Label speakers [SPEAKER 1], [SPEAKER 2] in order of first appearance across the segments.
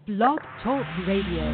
[SPEAKER 1] Blog Talk Radio.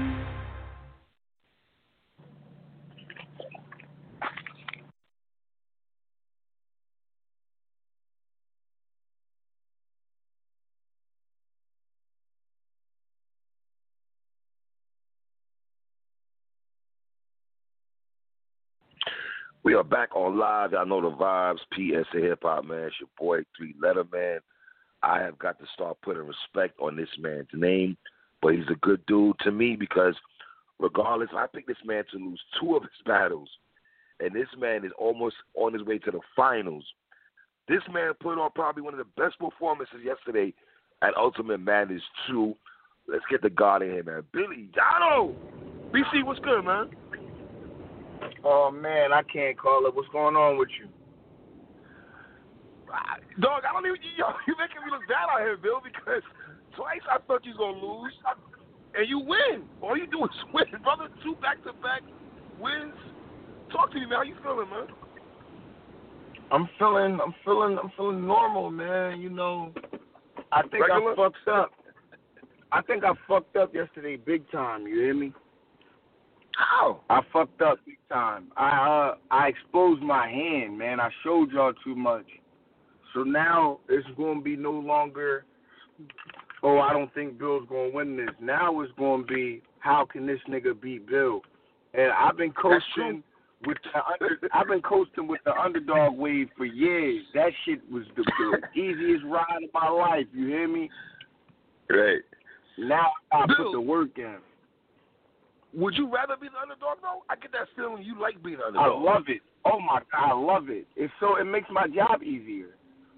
[SPEAKER 2] We are back on live. Y'all know the vibes. PSA Hip Hop, man. It's your boy, Three Letter Man. I have got to start putting respect on this man's name, but he's a good dude to me because regardless, I picked this man to lose 2 of his battles, and this man is almost on his way to the finals. This man put on probably one of the best performances yesterday at Ultimate Madness 2. Let's get the God in here, man. Billy Dotto! BC, what's good, man?
[SPEAKER 3] Oh, man, I can't call it. What's going on with you?
[SPEAKER 2] Dog, I don't even, you making me look bad out here, Bill, because twice I thought you was going to lose, and you win. All you do is win, brother. 2 back-to-back wins. Talk to me, man. How you feeling, man?
[SPEAKER 3] I'm feeling normal, man. You know, I think
[SPEAKER 2] Regular?
[SPEAKER 3] I fucked up. I think I fucked up yesterday big time, you hear me?
[SPEAKER 2] How?
[SPEAKER 3] I fucked up big time. I exposed my hand, man. I showed y'all too much. So now it's going to be no longer, oh, I don't think Bill's going to win this. Now it's going to be, how can this nigga beat Bill? And I've been coaching with the underdog wave for years. That shit was the easiest ride of my life. You hear me?
[SPEAKER 2] Right.
[SPEAKER 3] Now I
[SPEAKER 2] Bill,
[SPEAKER 3] put the work in.
[SPEAKER 2] Would you rather be the underdog, though? I get that feeling you like being the
[SPEAKER 3] I
[SPEAKER 2] underdog.
[SPEAKER 3] love it. Oh my God, I love it. It makes my job easier.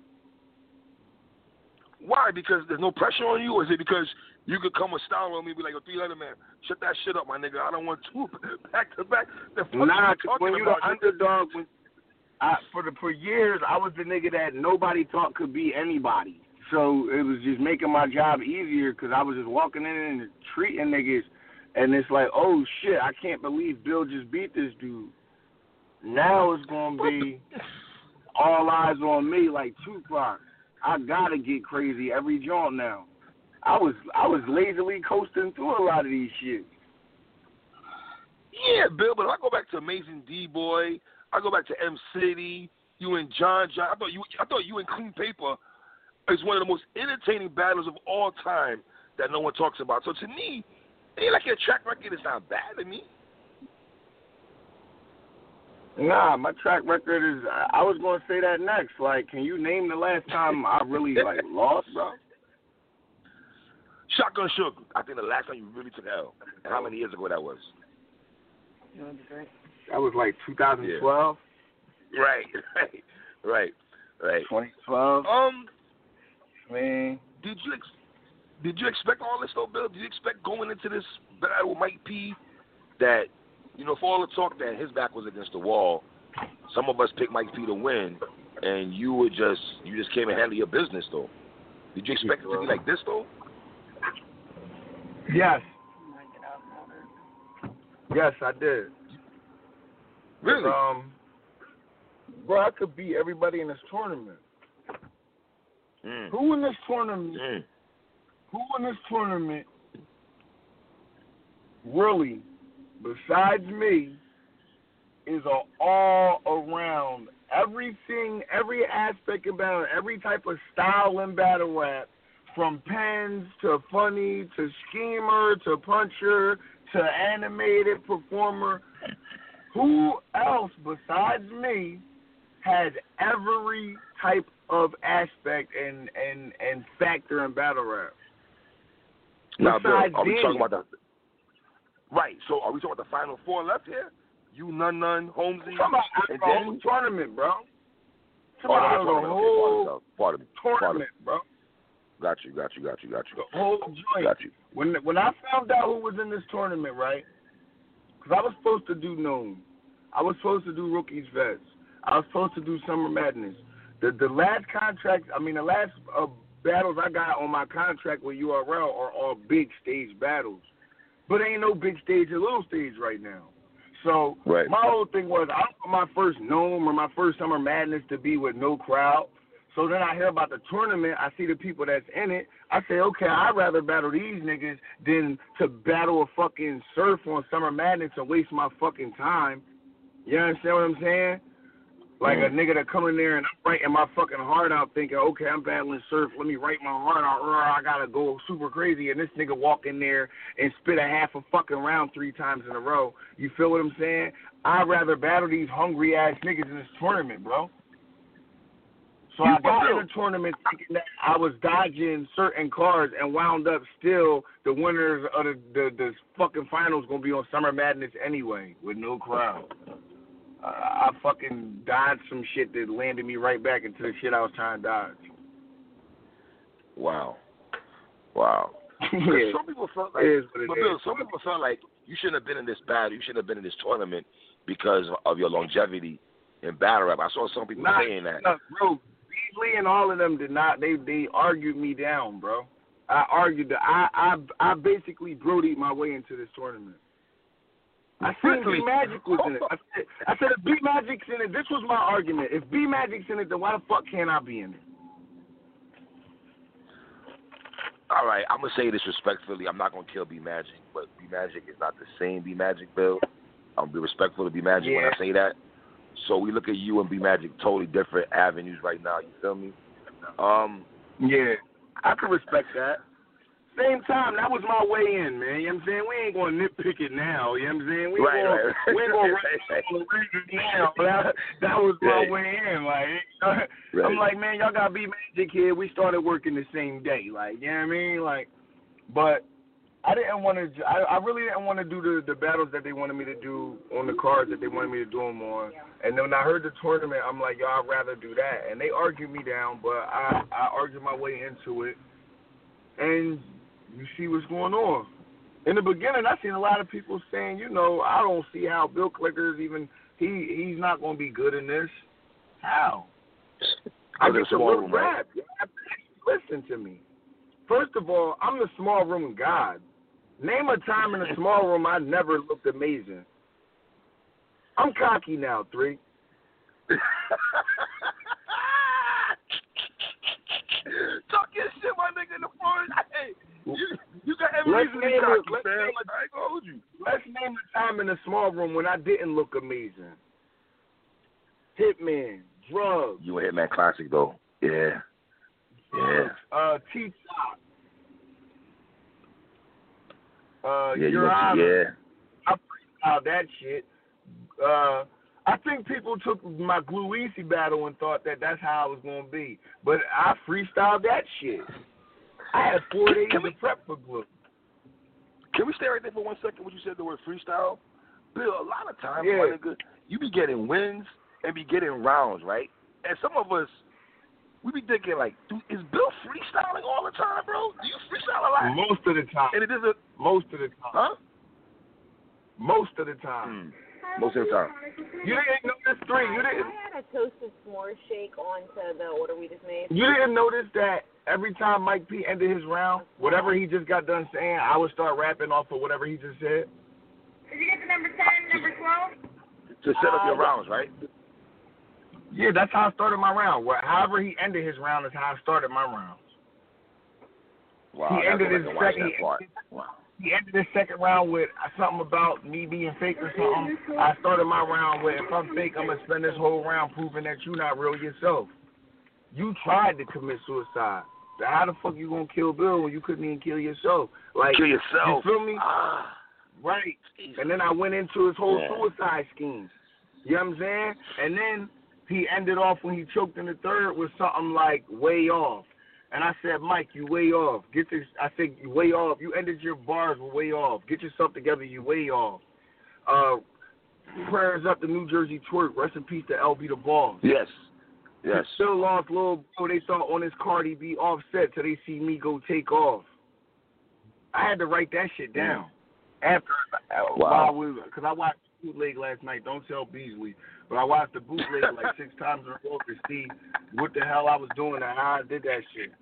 [SPEAKER 2] Why? Because there's no pressure on you, or is it because you could come with style on me and be like, 3 Letter Man, shut that shit up, my nigga. I don't want 2 back-to-back.
[SPEAKER 3] Nah, because when you're the underdog, for years, I was the nigga that nobody thought could be anybody. So it was just making my job easier because I was just walking in and treating niggas. And it's like, oh, shit, I can't believe Bill just beat this dude. Now it's going to be all eyes on me like Tupac. I got to get crazy every jaunt now. I was lazily coasting through a lot of these shit.
[SPEAKER 2] Yeah, Bill, but if I go back to Amazing D-Boy, I go back to M City, you and John. I thought you and Clean Paper is one of the most entertaining battles of all time that no one talks about. So to me, it ain't like your track record is not bad to me.
[SPEAKER 3] Nah, my track record is, I was going to say that next. Like, can you name the last time I really, lost, bro?
[SPEAKER 2] Shotgun Shook. I think the last time you really took L. And how many years ago that was?
[SPEAKER 3] That was like 2012.
[SPEAKER 2] Yeah. Right.
[SPEAKER 3] 2012. Man.
[SPEAKER 2] Did you expect all this, though, Bill? Did you expect going into this battle with Mike P that, for all the talk that his back was against the wall, some of us picked Mike P to win, and you just came and handled your business, though? Did you expect it to be like this, though?
[SPEAKER 3] Yes. Yes, I did.
[SPEAKER 2] Really?
[SPEAKER 3] Bro, I could beat everybody in this tournament. Who in this tournament? Who in this tournament really, besides me, is an all-around, everything, every aspect about it, every type of style in battle rap, from pens to funny to schemer to puncher to animated performer, who else besides me has every type of aspect and factor in battle rap?
[SPEAKER 2] Now, Bill, are we talking about the... Right, so are we talking about the final 4 left here? You, None, Holmesy,
[SPEAKER 3] and then... the whole tournament, bro. The whole tournament, bro.
[SPEAKER 2] Got you.
[SPEAKER 3] The whole joint.
[SPEAKER 2] Got you.
[SPEAKER 3] When I found out who was in this tournament, right, because I was supposed to do Gnome. I was supposed to do Rookies Vets. I was supposed to do Summer Madness. The last contract, the last battles I got on my contract with URL are all big stage battles. But ain't no big stage or little stage right now. So my whole thing was, I don't want my first Gnome or my first Summer Madness to be with no crowd. So then I hear about the tournament. I see the people that's in it. I say, okay, I'd rather battle these niggas than to battle a fucking Surf on Summer Madness and waste my fucking time. You understand what I'm saying? Like a nigga that come in there and I'm writing my fucking heart out thinking, okay, I'm battling Surf, let me write my heart out, or I gotta go super crazy, and this nigga walk in there and spit a half a fucking round 3 times in a row. You feel what I'm saying? I'd rather battle these hungry ass niggas in this tournament, bro. So I got in the tournament thinking that I was dodging certain cards and wound up still the winners of the fucking finals going to be on Summer Madness anyway with no crowd. I fucking dodged some shit that landed me right back into the shit I was trying to dodge.
[SPEAKER 2] Wow.
[SPEAKER 3] Yeah.
[SPEAKER 2] Some people felt like, some people felt like you shouldn't have been in this battle. You shouldn't have been in this tournament because of your longevity in battle rap. I saw some people saying that.
[SPEAKER 3] Bro, Beasley and all of them did not. They argued me down, bro. I argued that I basically brodied my way into this tournament. I said B Magic was in it. I said if B Magic's in it, this was my argument. If B Magic's in it, then why the fuck can't I be in it?
[SPEAKER 2] All right, I'm gonna say this respectfully. I'm not gonna kill B Magic, but B Magic is not the same B Magic, Bill. I'm gonna be respectful to B Magic when I say that. So we look at you and B Magic totally different avenues right now. You feel me?
[SPEAKER 3] Yeah, I can respect that. Same time, that was my way in, man. You know what I'm saying? We ain't going to nitpick it now. You know what I'm saying? We ain't going to write now. That was my way in. Like, I'm like, man, y'all got to be Magic here. We started working the same day. Like, you know what I mean? Like, but I didn't want to. I really didn't want to do the battles that they wanted me to do on the cards that they wanted me to do them on. And then when I heard the tournament, I'm like, yo, I'd rather do that. And they argued me down, but I argued my way into it. And you see what's going on. In the beginning, I seen a lot of people saying, you know, I don't see how Bill Clickers even he's not going to be good in this. How? I get the real rap. Listen to me. First of all, I'm the small room god. Name a time in a small room I never looked amazing. I'm cocky now, 3.
[SPEAKER 2] Talk your shit, my nigga, in the forest. Hey, you got every reason to be cocky, man. I ain't gonna hold you.
[SPEAKER 3] Let's name a time in a small room when I didn't look amazing. Hitman, Drugs.
[SPEAKER 2] You a Hitman classic, though. Yeah.
[SPEAKER 3] T-Top.
[SPEAKER 2] Yeah,
[SPEAKER 3] Your Honor.
[SPEAKER 2] Yeah.
[SPEAKER 3] I freestyled that shit. I think people took my Glue Easy battle and thought that that's how it was going to be. But I freestyled that shit. I had 4 days to prep for Glue.
[SPEAKER 2] Can we stay right there for 1 second when you said the word freestyle? Bill, a lot of times,
[SPEAKER 3] my
[SPEAKER 2] nigga, you be getting wins and be getting rounds, right? And some of us, we be thinking like, dude, is Bill freestyling all the time, bro? Do you freestyle a lot?
[SPEAKER 3] Most of the time.
[SPEAKER 2] And it isn't.
[SPEAKER 3] Most of the time.
[SPEAKER 2] Huh?
[SPEAKER 3] Most of the time.
[SPEAKER 2] Most of the time.
[SPEAKER 3] You didn't notice 3. You didn't.
[SPEAKER 4] I had a toasted s'more shake onto the order we just made.
[SPEAKER 3] You didn't notice that every time Mike P ended his round, whatever he just got done saying, I would start rapping off of whatever he just said.
[SPEAKER 4] Did you get the number 10, number 12?
[SPEAKER 2] To set up your rounds, right?
[SPEAKER 3] Yeah, that's how I started my round. However he ended his round is how I started my rounds.
[SPEAKER 2] Wow,
[SPEAKER 3] he ended his second.
[SPEAKER 2] Wow.
[SPEAKER 3] He ended his second round with something about me being fake or something. I started my round with, if I'm fake, I'm going to spend this whole round proving that you're not real yourself. You tried to commit suicide. So how the fuck you going to kill Bill when you couldn't even kill yourself? Like,
[SPEAKER 2] kill yourself.
[SPEAKER 3] You feel me? Right. And then I went into his whole suicide scheme. You know what I'm saying? And then he ended off when he choked in the third with something like way off. And I said, Mike, you way off. I said, you way off. You ended your bars with way off. Get yourself together, you way off. Prayers up to New Jersey Twerk. Rest in peace to LB the Boss.
[SPEAKER 2] Yes.
[SPEAKER 3] Still lost little bro. They saw on his Cardi B Offset till they see me go take off. I had to write that shit down. After, because I watched the bootleg last night. Don't tell Beasley. But I watched the bootleg like 6 times in a row to see what the hell I was doing and how I did that shit.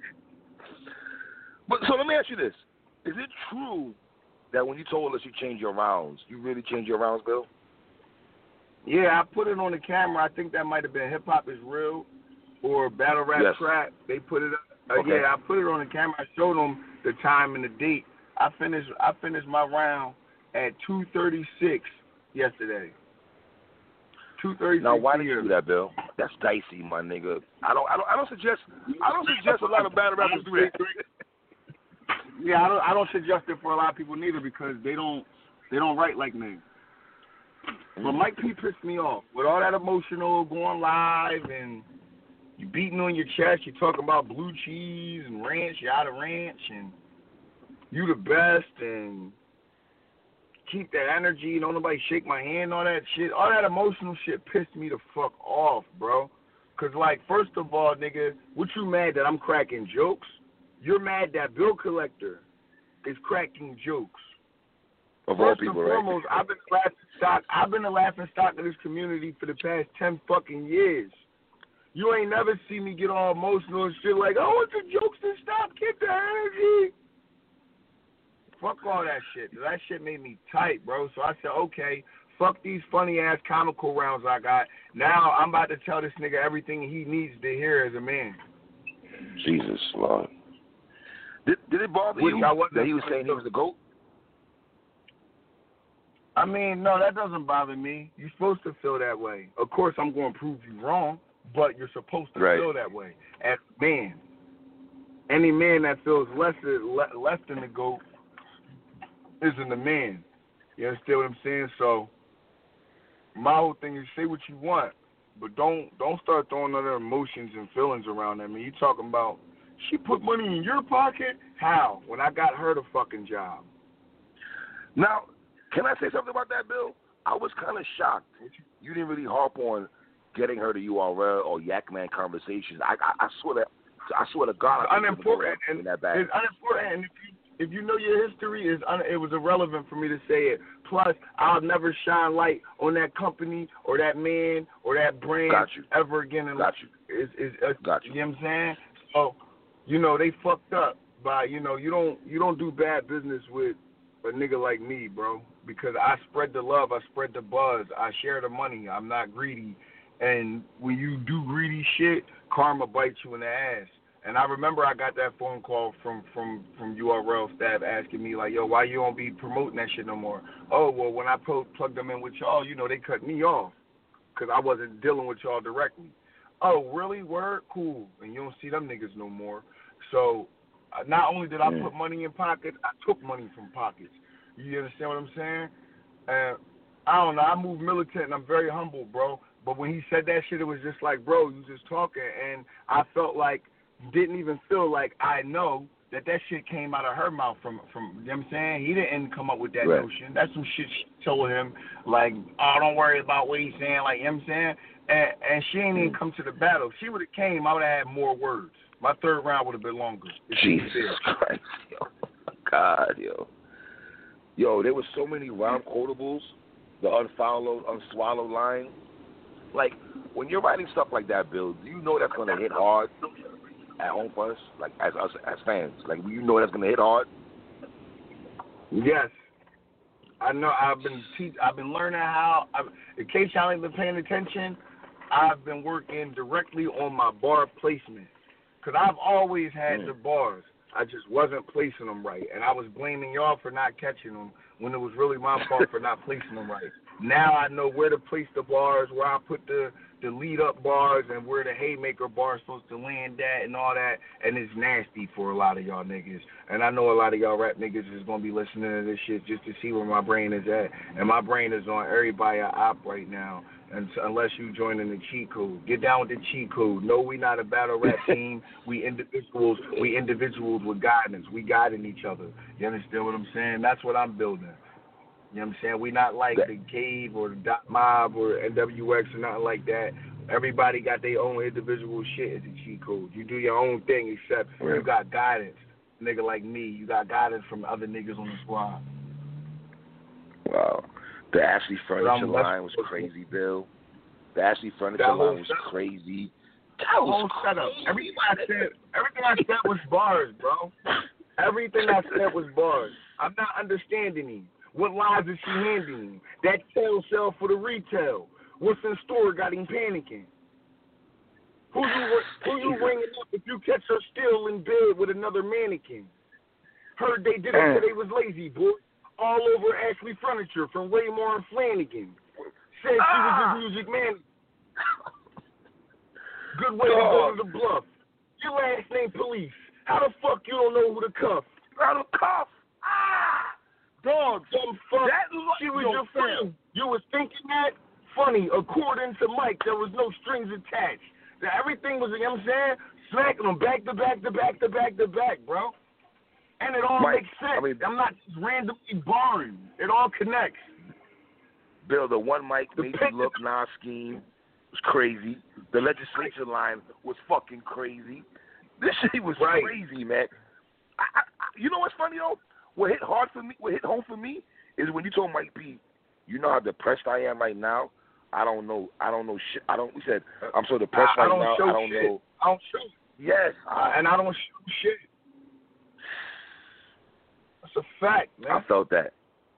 [SPEAKER 2] But so let me ask you this: is it true that when you told us you changed your rounds, you really changed your rounds, Bill?
[SPEAKER 3] Yeah, I put it on the camera. I think that might have been Hip Hop Is Real or Battle Rap Trap. They put it up.
[SPEAKER 2] Okay.
[SPEAKER 3] Yeah, I put it on the camera. I showed them the time and the date. I finished my round at 2:36 yesterday. 2:36.
[SPEAKER 2] Now, why did you do that, Bill? That's dicey, my nigga. I don't suggest a lot of battle rappers do that.
[SPEAKER 3] Yeah, I don't suggest it for a lot of people neither because they don't write like me. But Mike P pissed me off with all that emotional going live and you beating on your chest. You talking about blue cheese and ranch. You out of ranch and you the best and keep that energy. Don't nobody shake my hand. All that shit. All that emotional shit pissed me the fuck off, bro. Cause like first of all, nigga, what you mad that I'm cracking jokes? You're mad that Bill Collector is cracking jokes.
[SPEAKER 2] Of all
[SPEAKER 3] First
[SPEAKER 2] people,
[SPEAKER 3] and foremost,
[SPEAKER 2] right?
[SPEAKER 3] I've been the laughing stock of this community for the past 10 fucking years. You ain't never see me get all emotional and shit like, oh, it's the jokes to stop, get the energy. Fuck all that shit. That shit made me tight, bro. So I said, okay, fuck these funny-ass comical rounds I got. Now I'm about to tell this nigga everything he needs to hear as a man.
[SPEAKER 2] Jesus, Lord. Did it bother you that he was saying he was the GOAT?
[SPEAKER 3] I mean, no, that doesn't bother me. You're supposed to feel that way. Of course, I'm going to prove you wrong, but you're supposed to feel that way as a man. Any man that feels less than the GOAT isn't a man. You understand what I'm saying? So my whole thing is say what you want, but don't start throwing other emotions and feelings around that. I mean, you talking about she put money in your pocket? How? When I got her the fucking job.
[SPEAKER 2] Now, can I say something about that, Bill? I was kind of shocked. You didn't really harp on getting her to URL or Yakman conversations. I swear to God,
[SPEAKER 3] it's unimportant
[SPEAKER 2] in that bag.
[SPEAKER 3] It's unimportant, and if you know your history, it was irrelevant for me to say it. Plus, I'll never shine light on that company or that man or that brand ever again in life.
[SPEAKER 2] Got you.
[SPEAKER 3] You know what I'm saying? So, you know, they fucked up by, you know, you don't do bad business with a nigga like me, bro, because I spread the love, I spread the buzz, I share the money, I'm not greedy. And when you do greedy shit, karma bites you in the ass. And I remember I got that phone call from URL staff asking me, like, yo, why you don't be promoting that shit no more? Oh, well, when I plugged them in with y'all, you know, they cut me off because I wasn't dealing with y'all directly. Oh, really? Word? Cool. And you don't see them niggas no more. So not only did I put money in pockets, I took money from pockets. You understand what I'm saying? I don't know. I move militant and I'm very humble, bro. But when he said that shit, it was just like, bro, you just talking. And I felt like, didn't even feel like I know that shit came out of her mouth from you know what I'm saying? He didn't come up with that notion. That's some shit she told him, like, oh, don't worry about what he's saying, like, you know what I'm saying? And she ain't even come to the battle. If she would have came, I would have had more words. My third round would have been longer.
[SPEAKER 2] Jesus Christ, yo. Oh, God, yo. Yo, there were so many rhyme quotables, the unswallowed line. Like, when you're writing stuff like that, Bill, do you know that's going to hit hard at home for us, like, as us, as fans? Like, you know that's going to hit hard?
[SPEAKER 3] Yes. I know. I've been learning how, in case y'all ain't been paying attention, I've been working directly on my bar placement. Because I've always had the bars. I just wasn't placing them right. And I was blaming y'all for not catching them when it was really my fault for not placing them right. Now I know where to place the bars, where I put the lead-up bars, and where the haymaker bar is supposed to land at and all that. And it's nasty for a lot of y'all niggas. And I know a lot of y'all rap niggas is going to be listening to this shit just to see where my brain is at. And my brain is on everybody I op right now. And so, unless you joining the cheat code, get down with the cheat code. No, we not a battle rap team. We individuals with guidance. We guiding each other. You understand what I'm saying? That's what I'm building. You know what I'm saying? We not like the Cave or the Dot Mob or NWX or nothing like that. Everybody got their own individual shit as a cheat code. You do your own thing, except you got guidance. A nigga like me, you got guidance from other niggas on the squad.
[SPEAKER 2] Wow. The Ashley Furniture line was crazy, Bill. The Ashley Furniture line was crazy. That was
[SPEAKER 3] setup. Everything I said was bars, bro. Everything I said was bars. I'm not understanding him. What lies is she handing him? That tail sell for the retail. What's in store got him panicking. Who you ringing up if you catch her still in bed with another mannequin? Heard they did it because they was lazy, boy. All over Ashley Furniture from Waymore and Flanagan. Said she was his music man. Good way to go to the bluff. Your last name Police. How the fuck you don't know who to cuff?
[SPEAKER 2] How to cuff? Dog.
[SPEAKER 3] Some fuck. She was your friend. You was thinking that? Funny. According to Mike, there was no strings attached. That everything was, you know what I'm saying? Smacking them back to back to back to back to back, bro. And it all makes sense. I mean, I'm not just randomly barring. It all connects.
[SPEAKER 2] Bill, the one mic made you look scheme was crazy. The legislature line was fucking crazy. This shit was crazy, man. You know what's funny though? What hit home for me is when you told Mike P, you know how depressed I am right now. I don't know shit. We said I'm so depressed right now. I don't know.
[SPEAKER 3] I don't show.
[SPEAKER 2] Yes,
[SPEAKER 3] and I don't show shit. That's a fact, man.
[SPEAKER 2] I felt that.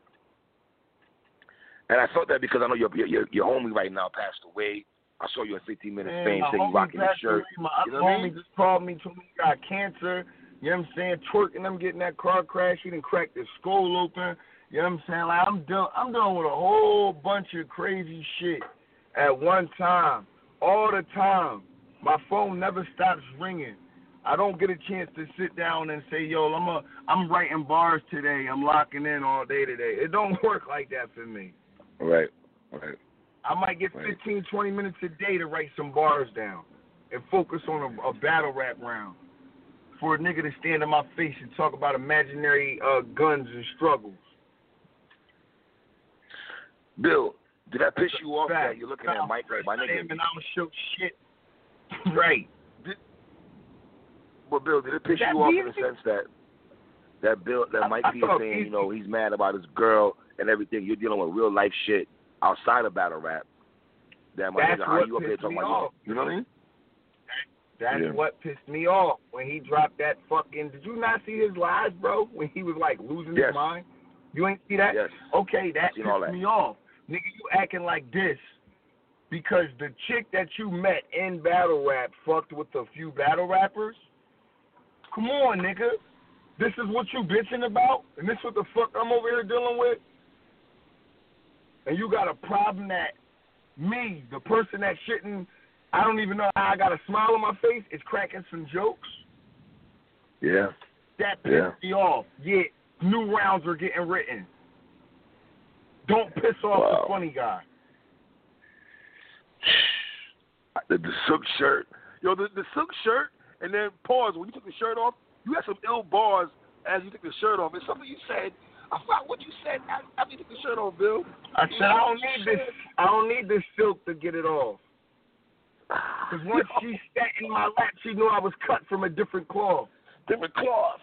[SPEAKER 2] And I felt that because I know your homie right now passed away. I saw you in 15 Minutes Fame saying you rocking his shirt.
[SPEAKER 3] My homie just called me, told me he got cancer. You know what I'm saying? Twerking, I'm getting that car crash. He done cracked his skull open. You know what I'm saying? Like I'm dealing with a whole bunch of crazy shit at one time, all the time. My phone never stops ringing. I don't get a chance to sit down and say, yo, I'm writing bars today. I'm locking in all day today. It don't work like that for me.
[SPEAKER 2] Right.
[SPEAKER 3] I might get 15, 20 minutes a day to write some bars down and focus on a battle rap round for a nigga to stand in my face and talk about imaginary guns and struggles.
[SPEAKER 2] Bill, did that piss you off that you're looking at Mike like my nigga?
[SPEAKER 3] And I don't show shit. Right.
[SPEAKER 2] But Bill, did it piss you off in the sense that Mike P is saying, you know, he's mad about his girl and everything. You're dealing with real life shit outside of battle rap. That's how you up there talking about, you know what I mean?
[SPEAKER 3] That's what pissed me off when he dropped that fucking. Did you not see his lives, bro? When he was like losing his mind. You ain't see that?
[SPEAKER 2] Yes.
[SPEAKER 3] Okay, that pissed me off. Nigga, you acting like this because the chick that you met in battle rap fucked with a few battle rappers. Come on, nigga. This is what you bitching about, and this what the fuck I'm over here dealing with. And you got a problem that me, the person that shouldn't, I don't even know how I got a smile on my face, is cracking some jokes.
[SPEAKER 2] Yeah.
[SPEAKER 3] That pissed me off. Yeah, new rounds are getting written. Don't piss off the funny guy.
[SPEAKER 2] The silk shirt. Yo, the silk shirt, and then pause. When you took the shirt off, you had some ill bars as you took the shirt off. It's something you said. I forgot what you said after you took the shirt off, Bill.
[SPEAKER 3] I said I don't need this silk to get it off. Because once she sat in my lap, she knew I was cut from a different cloth.
[SPEAKER 2] Different cloth.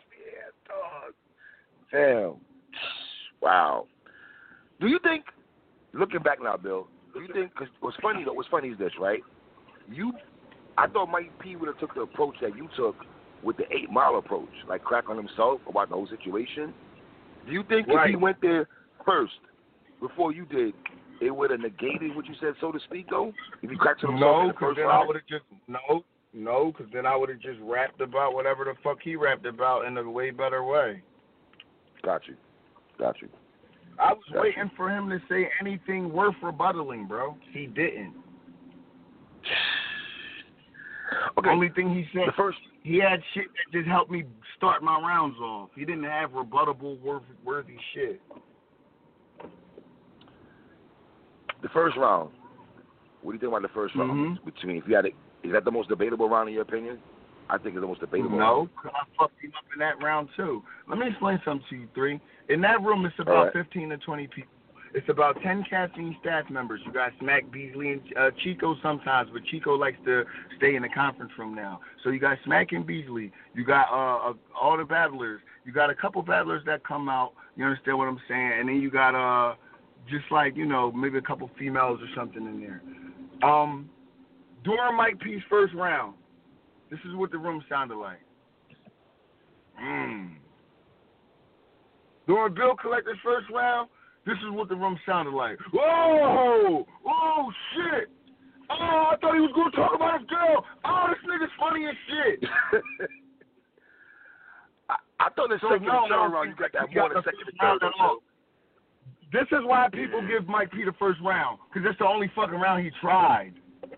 [SPEAKER 2] Yeah, dog. Damn. Wow. Do you think, looking back now, Bill, do you think, because what's funny is this, right? I thought Mike P would have took the approach that you took with the 8 Mile approach, like crack on himself about the whole situation. Do you think if he went there first, before you did, it would have negated what you said, so to speak, though? If you cracked on himself in the first round?
[SPEAKER 3] No, because then I would have just rapped about whatever the fuck he rapped about in a way better way.
[SPEAKER 2] Got you.
[SPEAKER 3] I was waiting for him to say anything worth rebuttaling, bro. He didn't.
[SPEAKER 2] Okay.
[SPEAKER 3] Only thing he said, he had shit that just helped me start my rounds off. He didn't have rebuttable, worthy shit.
[SPEAKER 2] The first round. What do you think about the first round? Between, if you had is that the most debatable round in your opinion? I think it's the most debatable round.
[SPEAKER 3] No, I fucked him up in that round too. Let me explain something to you, 3. In that room, it's about 15 to 20 people. It's about 10 caffeine staff members. You got Smack, Beasley, and Chico sometimes, but Chico likes to stay in the conference room now. So you got Smack and Beasley. You got all the battlers. You got a couple battlers that come out. You understand what I'm saying? And then you got just like, you know, maybe a couple females or something in there. During Mike P's first round, this is what the room sounded like. During Bill Collector's first round, this is what the room sounded like. Whoa! Oh, shit! Oh, I thought he was going to talk about his girl. Oh, this nigga's funny as shit.
[SPEAKER 2] I thought the second and third round, you got that more than second and third round.
[SPEAKER 3] This is why people give Mike P the first round, because it's the only fucking round he tried.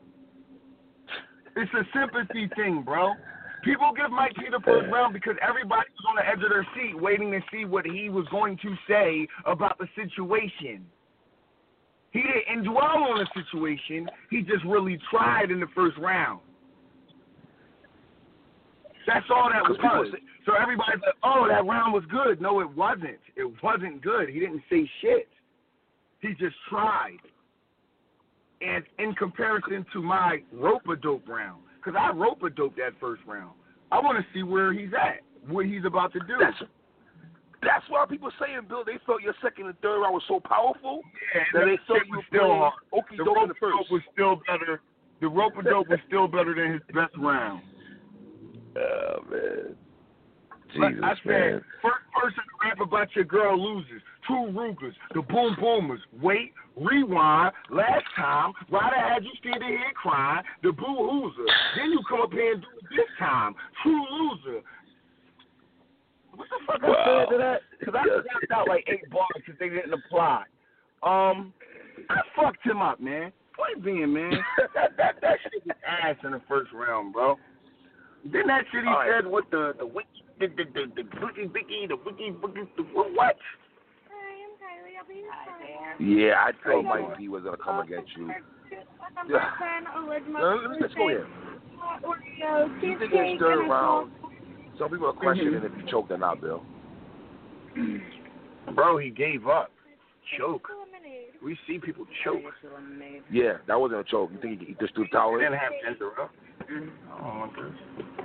[SPEAKER 3] It's a sympathy thing, bro. People give Mike P the first round because everybody was on the edge of their seat waiting to see what he was going to say about the situation. He didn't dwell on the situation. He just really tried in the first round. That's all that was. So everybody's like, oh, that round was good. No, it wasn't. It wasn't good. He didn't say shit. He just tried. And in comparison to my rope-a-dope round, because I rope-a-dope that first round, I want to see where he's at, what he's about to do.
[SPEAKER 2] That's why people saying, Bill, they felt your second and third round was so powerful that they thought you were
[SPEAKER 3] still hard.
[SPEAKER 2] The rope-a-dope
[SPEAKER 3] was still better. The rope-a-dope was still better than his best round.
[SPEAKER 2] Oh, man. Jesus,
[SPEAKER 3] I said,
[SPEAKER 2] man.
[SPEAKER 3] First person to rap about your girl loses. 2 Rugers, the Boom Boomers. Wait, rewind. Last time, Ryder had you standing here crying. The Boo Hooser. Then you come up here and do it this time. True loser. What the fuck I said to that? Because I snapped out like 8 bars because they didn't apply. I fucked him up, man. Point being, man, that shit was ass in the first round, bro. Then that shit he said with the wiki, the wiki, what?
[SPEAKER 4] Hi, I'm Kylie. I'll be your friend.
[SPEAKER 2] Yeah, I thought Mike P was going to come against you. Let's go here. Do you think it's third round? Some people are questioning if you choked or not, Bill.
[SPEAKER 3] Bro, he gave up. Choke. We see people choke.
[SPEAKER 2] Yeah, that wasn't a choke. You think he just threw the towel in?
[SPEAKER 3] He didn't have gender up. I don't want this.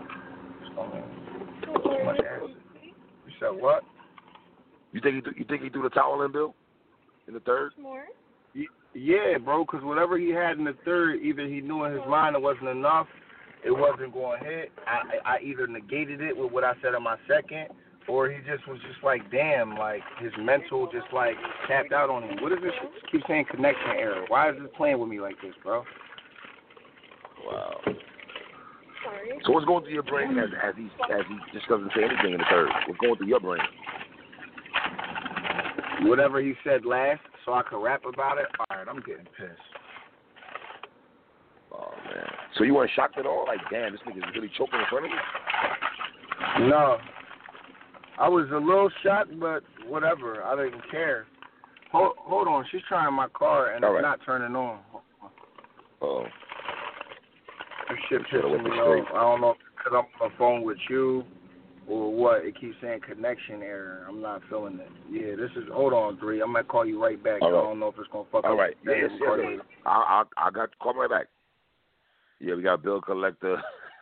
[SPEAKER 3] You said what?
[SPEAKER 2] You think he threw the towel in, Bill? In the third?
[SPEAKER 4] More?
[SPEAKER 3] Yeah, bro, because whatever he had in the third, either he knew in his mind it wasn't enough, it wasn't going to hit. I either negated it with what I said in my second, or he just was just like, damn, like his mental just like tapped out on him. What is this? Keep saying connection error. Why is this playing with me like this, bro?
[SPEAKER 2] Wow.
[SPEAKER 4] Sorry.
[SPEAKER 2] So what's going through your brain as he just doesn't say anything in the third? What's going through your brain?
[SPEAKER 3] Whatever he said last, so I could rap about it. All right, I'm getting pissed.
[SPEAKER 2] Oh man. So you weren't shocked at all? Like, damn, this nigga's really choking in front of you?
[SPEAKER 3] No. I was a little shocked, but whatever. I didn't care. Hold on. She's trying my car, and it's not turning on.
[SPEAKER 2] Oh.
[SPEAKER 3] This shit pissing me off. I don't know if it's because I'm on the phone with you or what. It keeps saying connection error. I'm not feeling it. Yeah, this is. Hold on, 3. I'm gonna call you right back.
[SPEAKER 2] All right.
[SPEAKER 3] I don't know if it's gonna fuck up.
[SPEAKER 2] All right. Yes. I got to call me right back. Yeah, we got Bill Collector.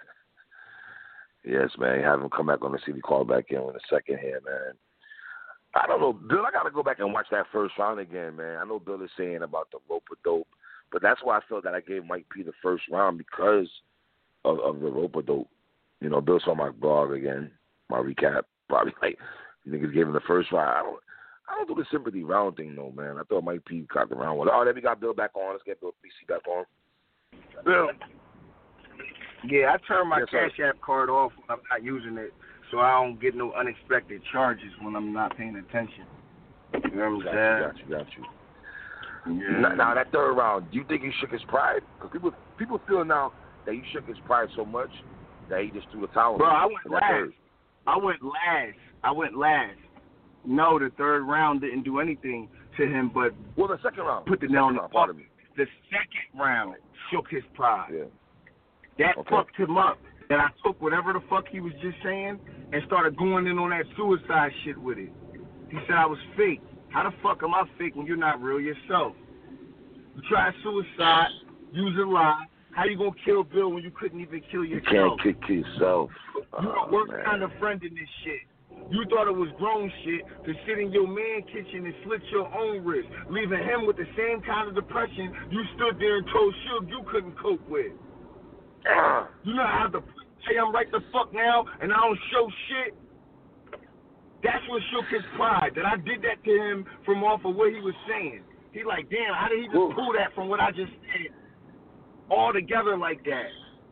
[SPEAKER 2] Yes, man. Have him come back on the CD, call back in a second here, man. I don't know, Bill. I got to go back and watch that first round again, man. I know Bill is saying about the rope-a-dope, but that's why I felt that I gave Mike P the first round because of the rope-a-dope. You know, Bill saw my blog again, my recap. Probably like you niggas gave him the first round. I don't do the sympathy round thing, though, man. I thought Mike P got the round one. Oh, then we got Bill back on. Let's get Bill BC back on.
[SPEAKER 3] Bill. Yeah, I turn my Cash App card off when I'm not using it, so I don't get no unexpected charges when I'm not paying attention. You know what I'm saying?
[SPEAKER 2] Got you. Yeah. Now, that third round, do you think he shook his pride? Because people feel now that he shook his pride so much that he just threw the towel.
[SPEAKER 3] Bro, I went last. No, the third round didn't do anything to him, but
[SPEAKER 2] the second round.
[SPEAKER 3] Put the nail on the pardon me. The second round shook his pride.
[SPEAKER 2] Yeah.
[SPEAKER 3] That fucked him up. And I took whatever the fuck he was just saying and started going in on that suicide shit with it. He said I was fake. How the fuck am I fake when you're not real yourself? You try suicide, use a lie. How you gonna kill Bill when you couldn't even kill yourself?
[SPEAKER 2] You can't kill yourself.
[SPEAKER 3] You the worst kind of friend in this shit. You thought it was grown shit to sit in your man kitchen and slit your own wrist, leaving him with the same kind of depression you stood there and told Suge you couldn't cope with. You know how to say I'm right the fuck now and I don't show shit? That's what shook his pride, that I did that to him from off of what he was saying. He like, damn, how did he just pull that from what I just said? all together like that.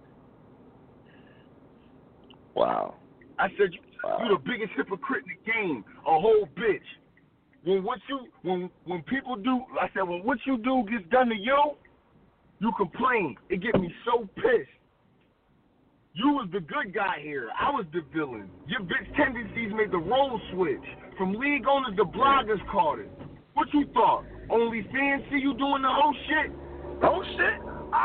[SPEAKER 2] Wow.
[SPEAKER 3] I said, you the biggest hypocrite in the game, a whole bitch. When people do, I said, when what you do gets done to you, you complain. It get me so pissed. You was the good guy here. I was the villain. Your bitch tendencies made the role switch. From league owners to bloggers caught it. What you thought? Only fans see you doing the whole shit?
[SPEAKER 2] Oh shit!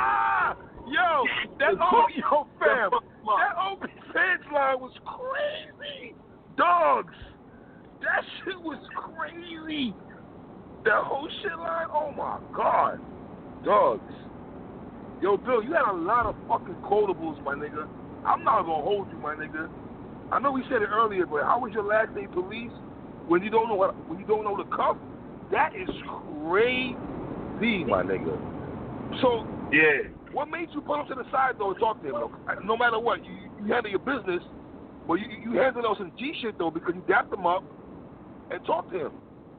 [SPEAKER 2] Yo, that fam. That OnlyFans line was crazy. Dogs. That shit was crazy. That whole shit line, oh my God. Dogs. Yo, Bill, you had a lot of fucking quotables, my nigga. I'm not gonna hold you, my nigga. I know we said it earlier, but how was your last name, Police? When you don't know the cuff? That is crazy, my nigga. So,
[SPEAKER 3] yeah.
[SPEAKER 2] What made you put him to the side, though, and talk to him, though? No matter what, you handle your business, but you handle some G shit, though, because you dapped him up and talked to him.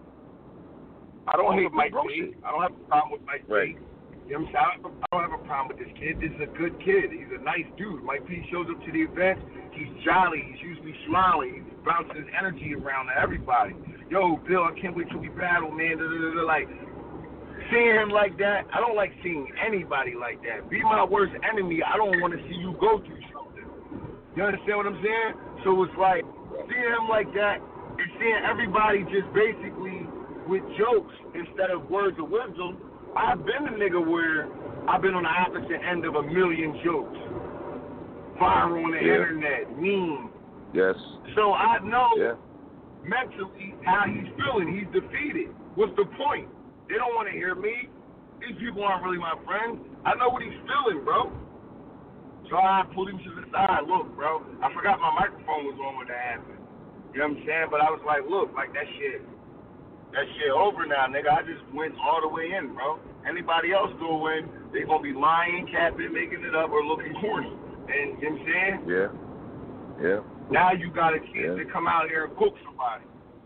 [SPEAKER 3] I don't hate Mike D. I don't have a problem with Mike
[SPEAKER 2] right.
[SPEAKER 3] D. You know what I'm saying? I don't have a problem with this kid. This is a good kid. He's a nice dude. Mike P shows up to the events. He's jolly. He's usually smiling. He bounces his energy around to everybody. Yo, Bill, I can't wait till we battle, man. Like, seeing him like that, I don't like seeing anybody like that. Be my worst enemy. I don't want to see you go through something. You understand what I'm saying? So it's like, seeing him like that and seeing everybody just basically with jokes instead of words of wisdom. I've been a nigga where I've been on the opposite end of a million jokes. Viral on the internet, mean.
[SPEAKER 2] Yes.
[SPEAKER 3] So I know mentally how he's feeling. He's defeated. What's the point? They don't want to hear me. These people aren't really my friends. I know what he's feeling, bro. So I pulled him to the side. Look, bro, I forgot my microphone was on when that happened. You know what I'm saying? But I was like, look, like that shit over now, nigga. I just went all the way in, bro. Anybody else go in, they gonna be lying, capping, making it up, or looking corny. And you know what I'm saying?
[SPEAKER 2] Yeah. Yeah.
[SPEAKER 3] Now you got a kid to come out here and cook somebody.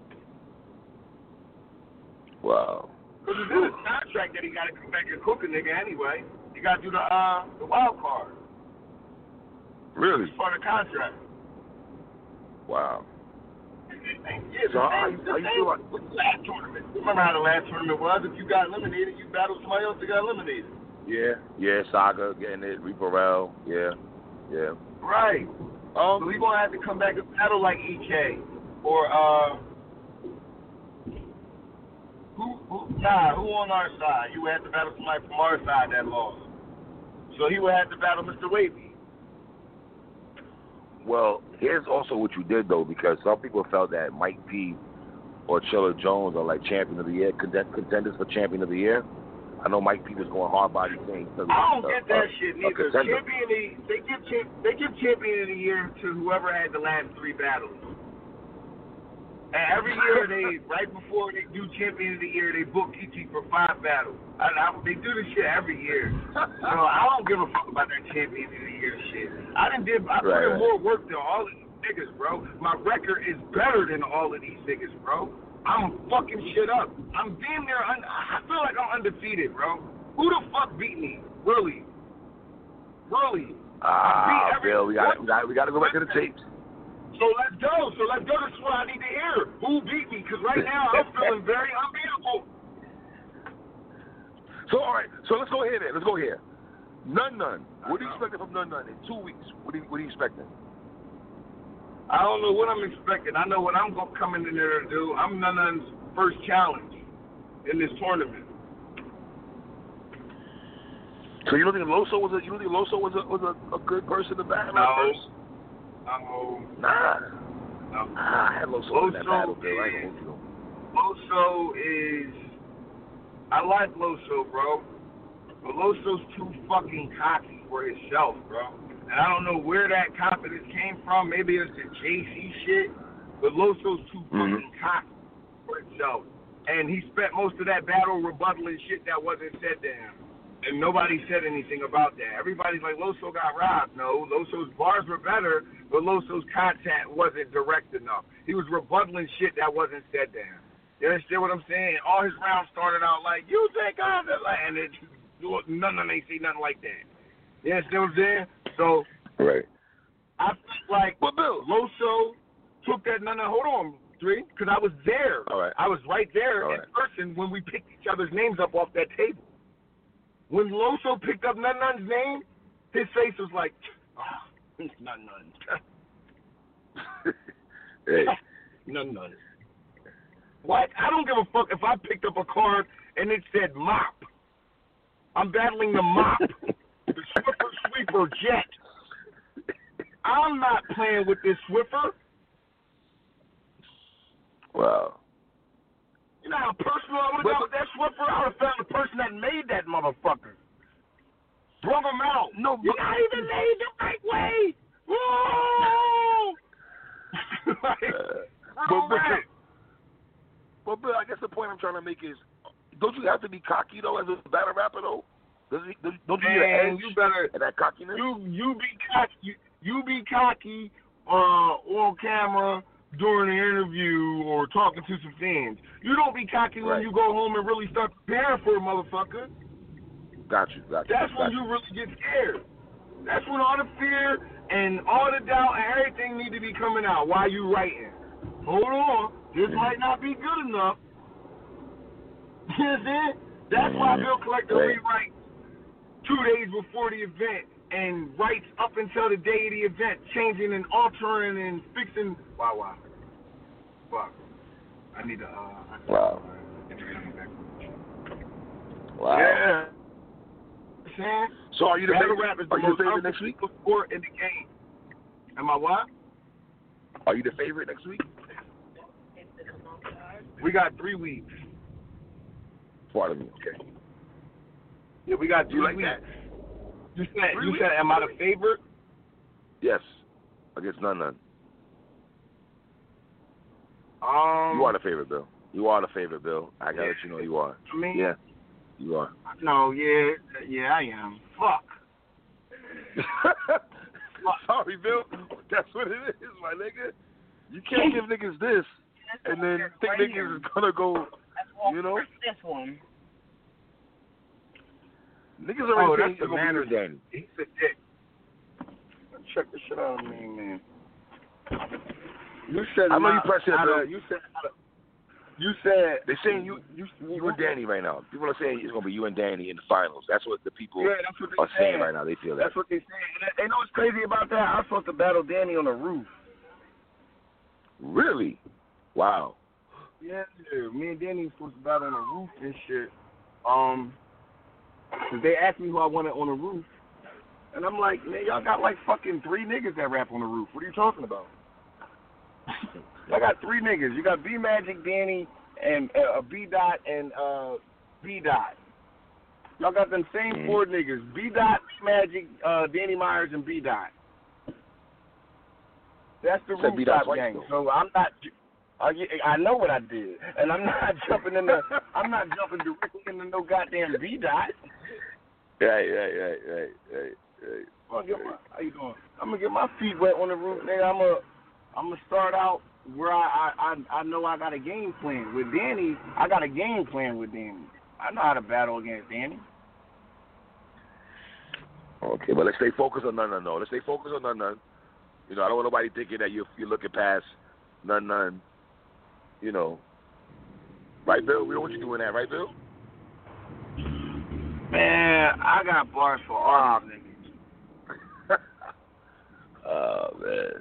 [SPEAKER 2] Wow.
[SPEAKER 3] Because it's in his contract that he got to come back and cook a nigga anyway. He got to do the wild card.
[SPEAKER 2] Really?
[SPEAKER 3] It's part of the contract.
[SPEAKER 2] Wow.
[SPEAKER 3] Yeah,
[SPEAKER 2] so how you feel like
[SPEAKER 3] with the last tournament? Remember how the last tournament was? If you got eliminated, you battled somebody else that got eliminated.
[SPEAKER 2] Yeah, Saga getting it, Reaperell, yeah.
[SPEAKER 3] Right. So we gonna have to come back and battle like EK or who on our side? You would have to battle somebody from our side that lost. So he would have to battle Mr. Wavy.
[SPEAKER 2] Well, here's also what you did, though, because some people felt that Mike P or Chilla Jones are like champion of the year, contenders for champion of the year. I know Mike P was going hard body thing.
[SPEAKER 3] I don't get that shit neither. They give champion of the year to whoever had the last 3 battles. And every year, right before they do champion of the year, they book ET for 5 battles. They do this shit every year. So I don't give a fuck about that champion of the year shit. I put in more work than all of these niggas, bro. My record is better than all of these niggas, bro. I'm fucking shit up. I'm damn near, I feel like I'm undefeated, bro. Who the fuck beat me? Really?
[SPEAKER 2] Bill, we got to go back to the tapes.
[SPEAKER 3] So let's go. This is what I need to hear. Who beat me? Because right now I'm feeling very unbeatable.
[SPEAKER 2] So, all right. So let's go here then. Let's go here. Nun. What are you expecting from Nun in 2 weeks? What are you expecting?
[SPEAKER 3] I don't know what I'm expecting. I know what I'm coming in there to do. I'm Nun's first challenge in this tournament.
[SPEAKER 2] So you don't think Loso was a good person to battle?
[SPEAKER 3] No.
[SPEAKER 2] Nah. I had Loso in that battle, Bill.
[SPEAKER 3] Loso is... I like Loso, bro. But Loso's too fucking cocky for himself, bro. And I don't know where that confidence came from. Maybe it's the JC shit. But Loso's too fucking cocky for himself. And he spent most of that battle rebuttaling shit that wasn't said to him. And nobody said anything about that. Everybody's like, Loso got robbed. No, Loso's bars were better, but Loso's content wasn't direct enough. He was rebuttaling shit that wasn't said to him. You understand what I'm saying? All his rounds started out like, you think I'm the... And none of them ain't say nothing like that. Yes, you know what I'm saying? So
[SPEAKER 2] Right.
[SPEAKER 3] I felt like
[SPEAKER 2] But Bill,
[SPEAKER 3] Loso took that. No, hold on, Dre, because I was there.
[SPEAKER 2] All right.
[SPEAKER 3] I was right there
[SPEAKER 2] All
[SPEAKER 3] in
[SPEAKER 2] right.
[SPEAKER 3] person when we picked each other's names up off that table. When Loso picked up Nun's name, his face was like, oh, it's Nun.
[SPEAKER 2] hey.
[SPEAKER 3] Nun. What? I don't give a fuck if I picked up a card and it said mop. I'm battling the mop, the Swiffer Sweeper Jet. I'm not playing with this Swiffer.
[SPEAKER 2] Wow.
[SPEAKER 3] You know how personal I would have got with that Swiffer? I would have found the person that made that motherfucker. Brung him out.
[SPEAKER 2] No,
[SPEAKER 3] You're not even made the right way. Whoa!
[SPEAKER 2] But Bill, I guess the point I'm trying to make is, don't you have to be cocky though as a battle rapper though? Don't you need an edge?
[SPEAKER 3] You better.
[SPEAKER 2] And that cockiness.
[SPEAKER 3] You be cocky. You be cocky on camera during an interview or talking to some fans. You don't be cocky when you go home and really start preparing for a motherfucker.
[SPEAKER 2] Got you.
[SPEAKER 3] That's when you really get scared. That's when all the fear and all the doubt and everything need to be coming out while you writing. Hold on, this might not be good enough. You know what I'm saying? That's why Bill Collector rewrites 2 days before the event and writes up until the day of the event, changing and altering and fixing. Wow. Fuck. I need to.
[SPEAKER 2] Wow.
[SPEAKER 3] Yeah.
[SPEAKER 2] So are you the
[SPEAKER 3] battle
[SPEAKER 2] favorite?
[SPEAKER 3] rap is
[SPEAKER 2] Are
[SPEAKER 3] the
[SPEAKER 2] you
[SPEAKER 3] most
[SPEAKER 2] the favorite next week?
[SPEAKER 3] sport in the game. Am I what?
[SPEAKER 2] Are you the favorite next week?
[SPEAKER 3] We got 3 weeks.
[SPEAKER 2] Pardon me. Okay.
[SPEAKER 3] Yeah, we got 3 weeks.
[SPEAKER 2] That?
[SPEAKER 3] You said, am I the favorite?
[SPEAKER 2] Yes. Against Nun.
[SPEAKER 3] You
[SPEAKER 2] are the favorite, Bill. You are the favorite, Bill. I gotta let you know you are.
[SPEAKER 3] Me?
[SPEAKER 2] Yeah. You are.
[SPEAKER 3] No, yeah, I am. Fuck.
[SPEAKER 2] Sorry, Bill. That's what it is, my nigga. You can't give niggas this and then think niggas is gonna go, you know?
[SPEAKER 4] This one.
[SPEAKER 2] Niggas already saying
[SPEAKER 3] that's the
[SPEAKER 2] you're
[SPEAKER 3] man
[SPEAKER 2] gonna be Danny.
[SPEAKER 3] He's a dick. Check the shit out of me, man. You said
[SPEAKER 2] I know you pressed it, Bill.
[SPEAKER 3] You said
[SPEAKER 2] they're saying you and Danny right now. People are saying it's gonna be you and Danny in the finals. That's what the people
[SPEAKER 3] that's what
[SPEAKER 2] are saying right now. They feel that.
[SPEAKER 3] That's what they're saying. And you know what's crazy about that? I was supposed to battle Danny on the roof.
[SPEAKER 2] Really? Wow.
[SPEAKER 3] Yeah, me and Danny were supposed to battle on the roof and shit. Cause they asked me who I wanted on the roof, and I'm like, man, y'all got like fucking 3 niggas that rap on the roof. What are you talking about? I got 3 niggas. You got B Magic, Danny, and B Dot and B Dot. Y'all got them same 4 niggas: B Dot, B Magic, Danny Myers, and B Dot. That's the rooftop gang. So I'm not. I know what I did, and I'm not jumping in the. I'm not jumping directly into no goddamn B Dot.
[SPEAKER 2] Right.
[SPEAKER 3] How you doing? I'm gonna get my feet wet on the roof, nigga. I'm gonna start out where I know I got a game plan with Danny. I got a game plan with Danny. I know how to battle against Danny.
[SPEAKER 2] Okay, but let's stay focused on Nun. Let's stay focused on Nun. You know, I don't want nobody thinking that you're looking past Nun. You know, right, Bill? We don't want you doing that, right, Bill?
[SPEAKER 3] Man, I got bars for all niggas.
[SPEAKER 2] Oh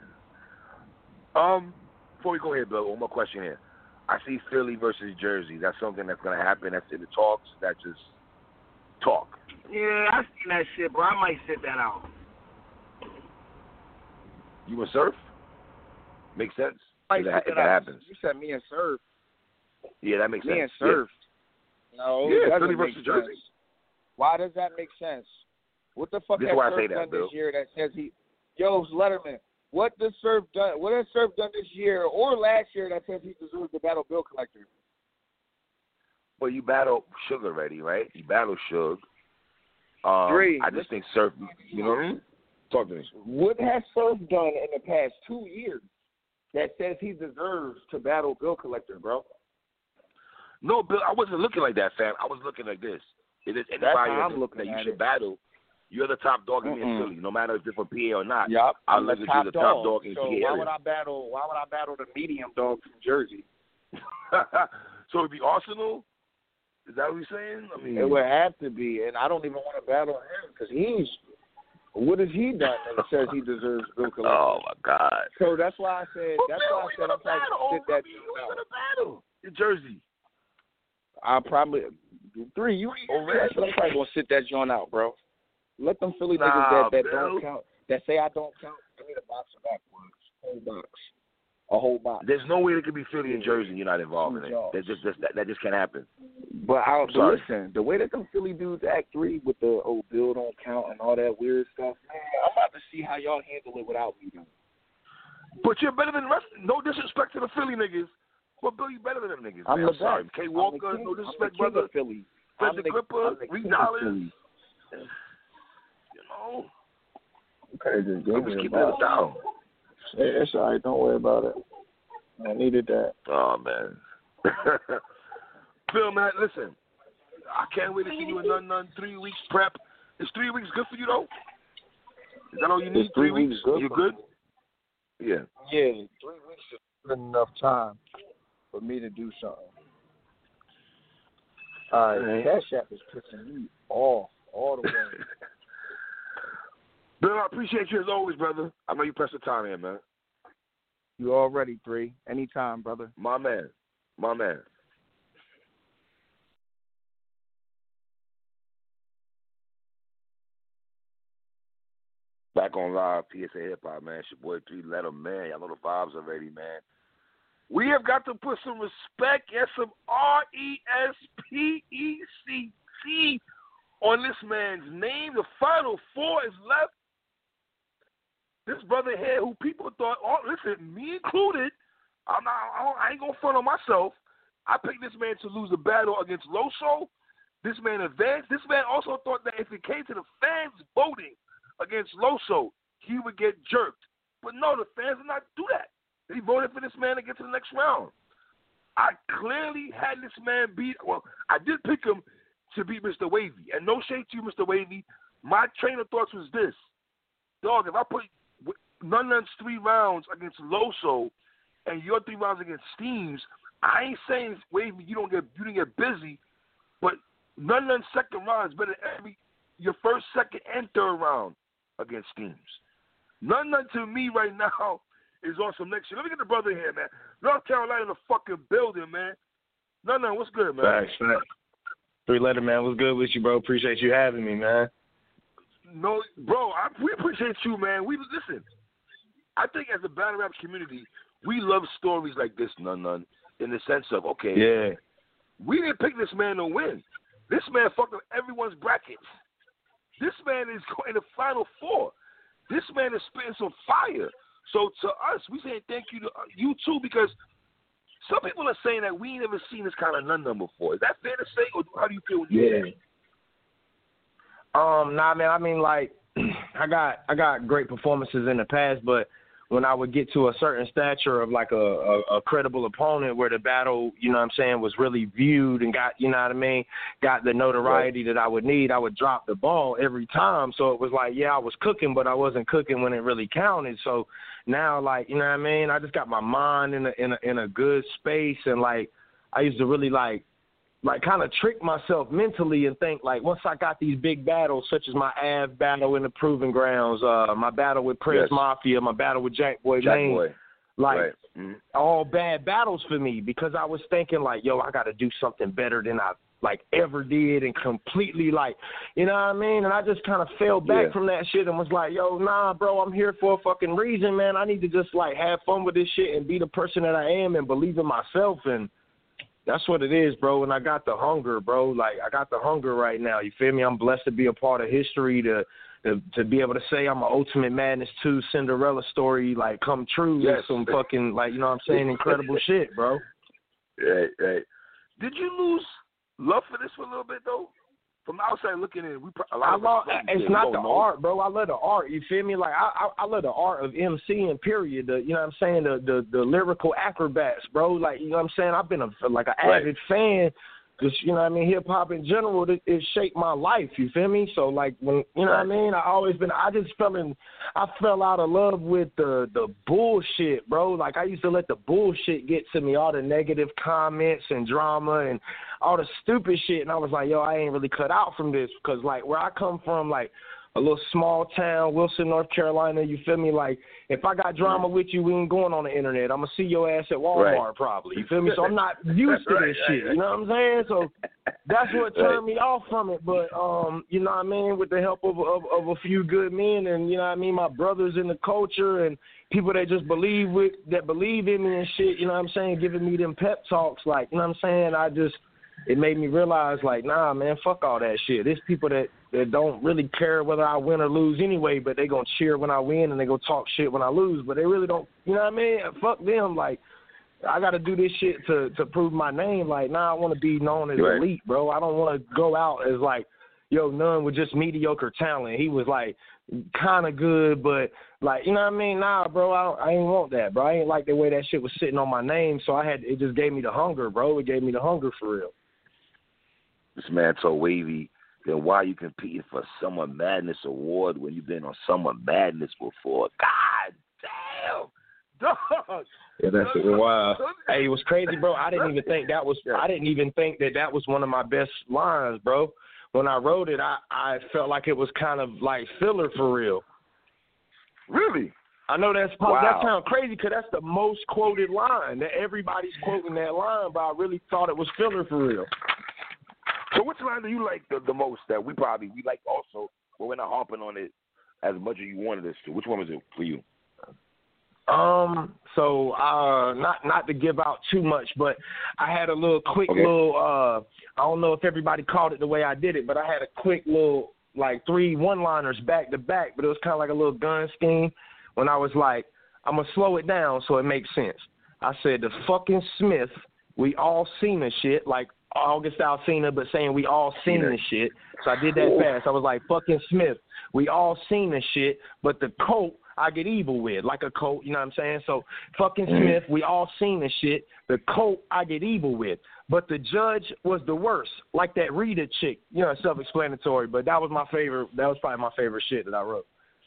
[SPEAKER 2] man. Before we go ahead, Bill, one more question here. I see Philly versus Jersey. That's something that's gonna happen. That's in the talks. That's just talk.
[SPEAKER 3] Yeah, I seen that shit, bro. I might sit that out.
[SPEAKER 2] You and Surf? Makes sense. If that happens.
[SPEAKER 3] You said me and Surf.
[SPEAKER 2] Yeah, that makes sense.
[SPEAKER 3] Me and Surf.
[SPEAKER 2] Yeah.
[SPEAKER 3] No,
[SPEAKER 2] yeah, Philly versus Jersey.
[SPEAKER 3] Why does that make sense? What the fuck has Surf done this year that says he? Yo, Letterman. What has Surf done? What has Surf done this year or last year that says he deserves to battle Bill Collector?
[SPEAKER 2] Well, you battled Suge already, right? You battled Suge. I just think Surf. You know what I mean? Talk to me.
[SPEAKER 3] What has Surf done in the past 2 years that says he deserves to battle Bill Collector, bro?
[SPEAKER 2] No, Bill, I wasn't looking like that, fam. I was looking like this. If there's anybody that you should battle, You're the top dog in Philly, no matter if you're from PA or not.
[SPEAKER 5] Yep,
[SPEAKER 2] I'm looking at you the top dog in
[SPEAKER 5] so
[SPEAKER 2] PA
[SPEAKER 5] why
[SPEAKER 2] area.
[SPEAKER 5] would I battle the medium dog from Jersey?
[SPEAKER 2] So it'd be Arsenal? Is that what you're saying? I mean,
[SPEAKER 5] it would have to be, and I don't even want to battle him because what has he done that says he deserves Bill Collector?
[SPEAKER 2] Oh my God!
[SPEAKER 5] So that's why I said I'm trying to sit that
[SPEAKER 2] battle in Jersey.
[SPEAKER 5] I'll probably 3. I'm probably gonna sit that joint out, bro. Let them Philly niggas that don't count, that say I don't count. Give me the box of backwards, a whole box.
[SPEAKER 2] There's no way it could be Philly and Jersey and you're not involved in it. That just can't happen.
[SPEAKER 5] But listen, the way that them Philly dudes act 3 with the Bill don't count and all that weird stuff, man, I'm about to see how y'all handle it without me, though.
[SPEAKER 2] But you're better than the rest. No disrespect to the Philly niggas, but Bill, you better than them niggas.
[SPEAKER 5] I'm
[SPEAKER 2] the sorry. K. Walker, no disrespect, brother.
[SPEAKER 5] Philly.
[SPEAKER 2] Frederick Clipper, $3. You know.
[SPEAKER 5] Okay,
[SPEAKER 2] I'm just keeping it down.
[SPEAKER 5] It's all right. Don't worry about it. I needed that.
[SPEAKER 2] Oh, man. Phil, man, listen. I can't wait to see you in none 3 weeks prep. Is 3 weeks good for you, though? Is that all you need? 3 weeks? You good? Yeah.
[SPEAKER 5] Yeah, 3 weeks is good enough time for me to do something. All right, Cash App is pissing me off all the way.
[SPEAKER 2] Bill, I appreciate you as always, brother. I know you pressed the time here, man.
[SPEAKER 5] You already 3. Anytime, brother.
[SPEAKER 2] My man. Back on live, PSA Hip Hop, man. It's your boy 3 Letter, man. Y'all know the vibes already, man. We have got to put some respect and some RESPECT on this man's name. The Final 4 is left. This brother here, who people thought, listen, me included, I ain't gonna front on myself. I picked this man to lose a battle against Loso. This man advanced. This man also thought that if it came to the fans voting against Loso, he would get jerked. But no, the fans did not do that. They voted for this man to get to the next round. I clearly had this man beat. Well, I did pick him to beat Mr. Wavy. And no shade to you, Mr. Wavy. My train of thoughts was this. Dog, if I put Nun's 3 rounds against Loso and your 3 rounds against Steams, I ain't saying, Wavy, you didn't get busy, but Nun's second round is better than your first, second, and third round against Steams. None to me right now is on some next shit. Let me get the brother here, man. North Carolina in the fucking building, man. None, what's good, man?
[SPEAKER 6] Thanks, man. 3 Letter, man. What's good with you, bro? Appreciate you having me, man.
[SPEAKER 2] No, bro, we appreciate you, man. Listen, I think as a battle rap community, we love stories like this, None, in the sense of, okay,
[SPEAKER 6] yeah,
[SPEAKER 2] we didn't pick this man to win. This man fucked up everyone's brackets. This man is in the Final 4. This man is spitting some fire. So to us, we saying thank you to you too, because some people are saying that we ain't never seen this kind of None before. Is that fair to say, or how do you feel when you hear that?
[SPEAKER 6] Nah, man. I mean, like, I got great performances in the past, but when I would get to a certain stature of like a credible opponent where the battle, you know what I'm saying, was really viewed and got, you know what I mean, got the notoriety that I would need, I would drop the ball every time. So it was like, yeah, I was cooking, but I wasn't cooking when it really counted. So now, like, you know what I mean, I just got my mind in a good space, and like I used to really like kind of trick myself mentally and think, like, once I got these big battles, such as my Av battle in the Proving Grounds, my battle with Prince Mafia, my battle with Jack Boy Lane, like, all bad battles for me, because I was thinking, like, yo, I got to do something better than I, like, ever did, and completely, like, you know what I mean? And I just kind of fell back from that shit and was like, yo, nah, bro, I'm here for a fucking reason, man. I need to just, like, have fun with this shit and be the person that I am and believe in myself, and that's what it is, bro. And I got the hunger, bro. Like, I got the hunger right now. You feel me? I'm blessed to be a part of history, to be able to say I'm an Ultimate Madness 2 Cinderella story, like, come true. Yes. Some fucking, like, you know what I'm saying, incredible shit, bro.
[SPEAKER 2] Right. Did you lose love for this for a little bit, though? From the outside looking in,
[SPEAKER 6] it's not the art, bro. I love the art. You feel me? Like, I love the art of MCing, period. You know what I'm saying? The lyrical acrobats, bro. Like, you know what I'm saying? I've been an avid fan just, you know what I mean, hip-hop in general, it shaped my life, you feel me? So, like, when, you know what I mean, I fell out of love with the bullshit, bro. Like, I used to let the bullshit get to me, all the negative comments and drama and all the stupid shit, and I was like, yo, I ain't really cut out from this, because, like, where I come from, like, a little small town, Wilson, North Carolina, you feel me? Like, if I got drama with you, we ain't going on the internet. I'm going to see your ass at Walmart probably, you feel me? So I'm not used to this shit, you know what I'm saying? So that's what turned me off from it. But, you know what I mean, with the help of a few good men and, you know what I mean, my brothers in the culture and people that just believe in me and shit, you know what I'm saying, giving me them pep talks, like, you know what I'm saying, it made me realize, like, nah, man, fuck all that shit. There's people that don't really care whether I win or lose anyway, but they going to cheer when I win and they going to talk shit when I lose. But they really don't, you know what I mean? Fuck them. Like, I got to do this shit to prove my name. Like, nah, I want to be known as elite, bro. I don't want to go out as, like, yo, None with just mediocre talent. He was, like, kind of good, but, like, you know what I mean? Nah, bro, I ain't want that, bro. I ain't like the way that shit was sitting on my name, so it just gave me the hunger, bro. It gave me the hunger for real.
[SPEAKER 2] This man told Wavy, then why you competing for Summer Madness Award when you've been on Summer Madness before? God damn, dog.
[SPEAKER 6] Yeah, that's wow. Hey, it was crazy, bro. I didn't even think that was one of my best lines, bro. When I wrote it, I felt like it was kind of like filler for real.
[SPEAKER 2] Really?
[SPEAKER 6] I know that sounds crazy because that's the most quoted line. That everybody's quoting that line, but I really thought it was filler for real.
[SPEAKER 2] So which line do you like the most that we like also, but we're not harping on it as much as you wanted us to? Which one was it for you?
[SPEAKER 6] So not to give out too much, but I had a little quick I don't know if everybody called it the way I did it, but I had a quick little, like, 3 one-liners back to back, but it was kind of like a little gun scheme when I was like, I'm going to slow it down so it makes sense. I said, the fucking Smith, we all seen the shit, like August Alsina, but saying we all seen the shit. So I did that fast. I was like, fucking Smith, we all seen the shit, but the coat I get evil with, like a coat, you know what I'm saying? So fucking Smith, we all seen the shit. The coat I get evil with. But the judge was the worst, like that Rita chick. You know, self-explanatory, but that was my favorite. That was probably my favorite shit that I wrote.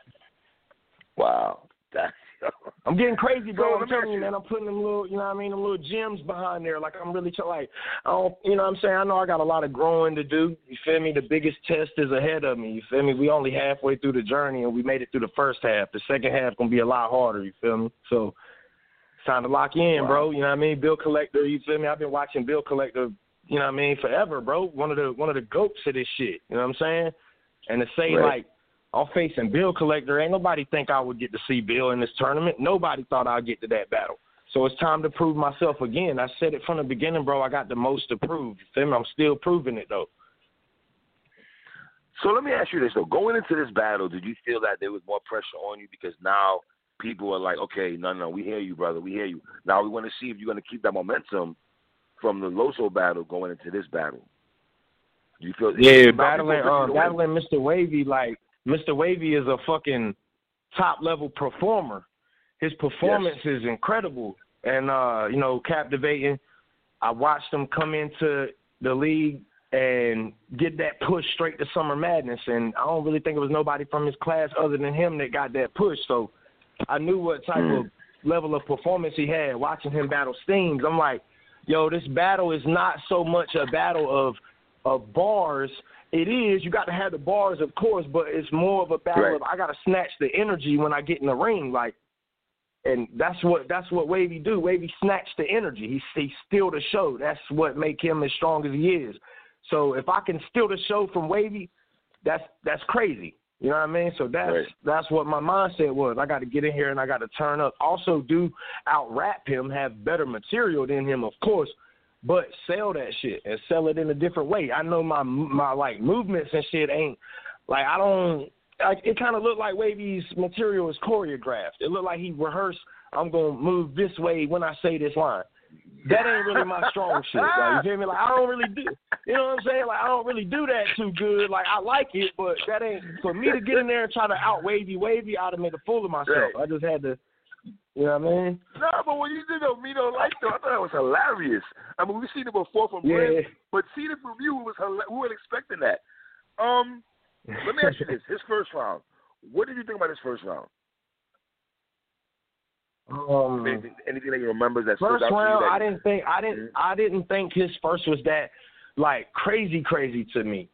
[SPEAKER 2] Wow.
[SPEAKER 6] I'm getting crazy, bro. I'm telling you, man. I'm putting them little, you know what I mean, them little gems behind there. Like, I'm really like, I don't, you know what I'm saying? I know I got a lot of growing to do. You feel me? The biggest test is ahead of me. You feel me? We only halfway through the journey, and we made it through the first half. The second half going to be a lot harder, you feel me? So it's time to lock in, bro. You know what I mean? Bill Collector, you feel me? I've been watching Bill Collector, you know what I mean, forever, bro. One of the goats of this shit, you know what I'm saying? And to say, like, I'm facing Bill Collector. Ain't nobody think I would get to see Bill in this tournament. Nobody thought I'd get to that battle. So it's time to prove myself again. I said it from the beginning, bro. I got the most to prove. You feel me? I'm still proving it, though.
[SPEAKER 2] So let me ask you this, though. Going into this battle, did you feel that there was more pressure on you because now people are like, okay, no, we hear you, brother. We hear you. Now we want to see if you're going to keep that momentum from the Loso battle going into this battle. Do you feel
[SPEAKER 6] battling Mr. Wavy, like, Mr. Wavy is a fucking top-level performer. His performance is incredible and, you know, captivating. I watched him come into the league and get that push straight to Summer Madness, and I don't really think it was nobody from his class other than him that got that push. So I knew what type of level of performance he had watching him battle Steams. I'm like, yo, this battle is not so much a battle of bars. It is. You got to have the bars, of course, but it's more of a battle of I got to snatch the energy when I get in the ring, like, and that's what Wavy do. Wavy snatch the energy. He steal the show. That's what make him as strong as he is. So if I can steal the show from Wavy, that's crazy. You know what I mean? So that's what my mindset was. I got to get in here and I got to turn up. Also, out rap him, have better material than him, of course. But sell that shit and sell it in a different way. I know my like movements and shit ain't like it kind of looked like Wavy's material is choreographed. It looked like he rehearsed. I'm gonna move this way when I say this line. That ain't really my strong shit. Like, you feel me? Like I don't really do. You know what I'm saying? Like I don't really do that too good. Like I like it, but that ain't for me to get in there and try to out Wavy. I'd have made a fool of myself. I just had to You know what I mean?
[SPEAKER 2] Nah, but when you did Me Don't Like though, I thought that was hilarious. I mean, we've seen it before from Brim, but seeing it from you was hilarious. We weren't expecting that. Let me ask you this: his first round. What did you think about his first round? Anything that you remember that
[SPEAKER 6] first
[SPEAKER 2] stood out
[SPEAKER 6] round?
[SPEAKER 2] to you
[SPEAKER 6] I didn't think his first was that like crazy to me.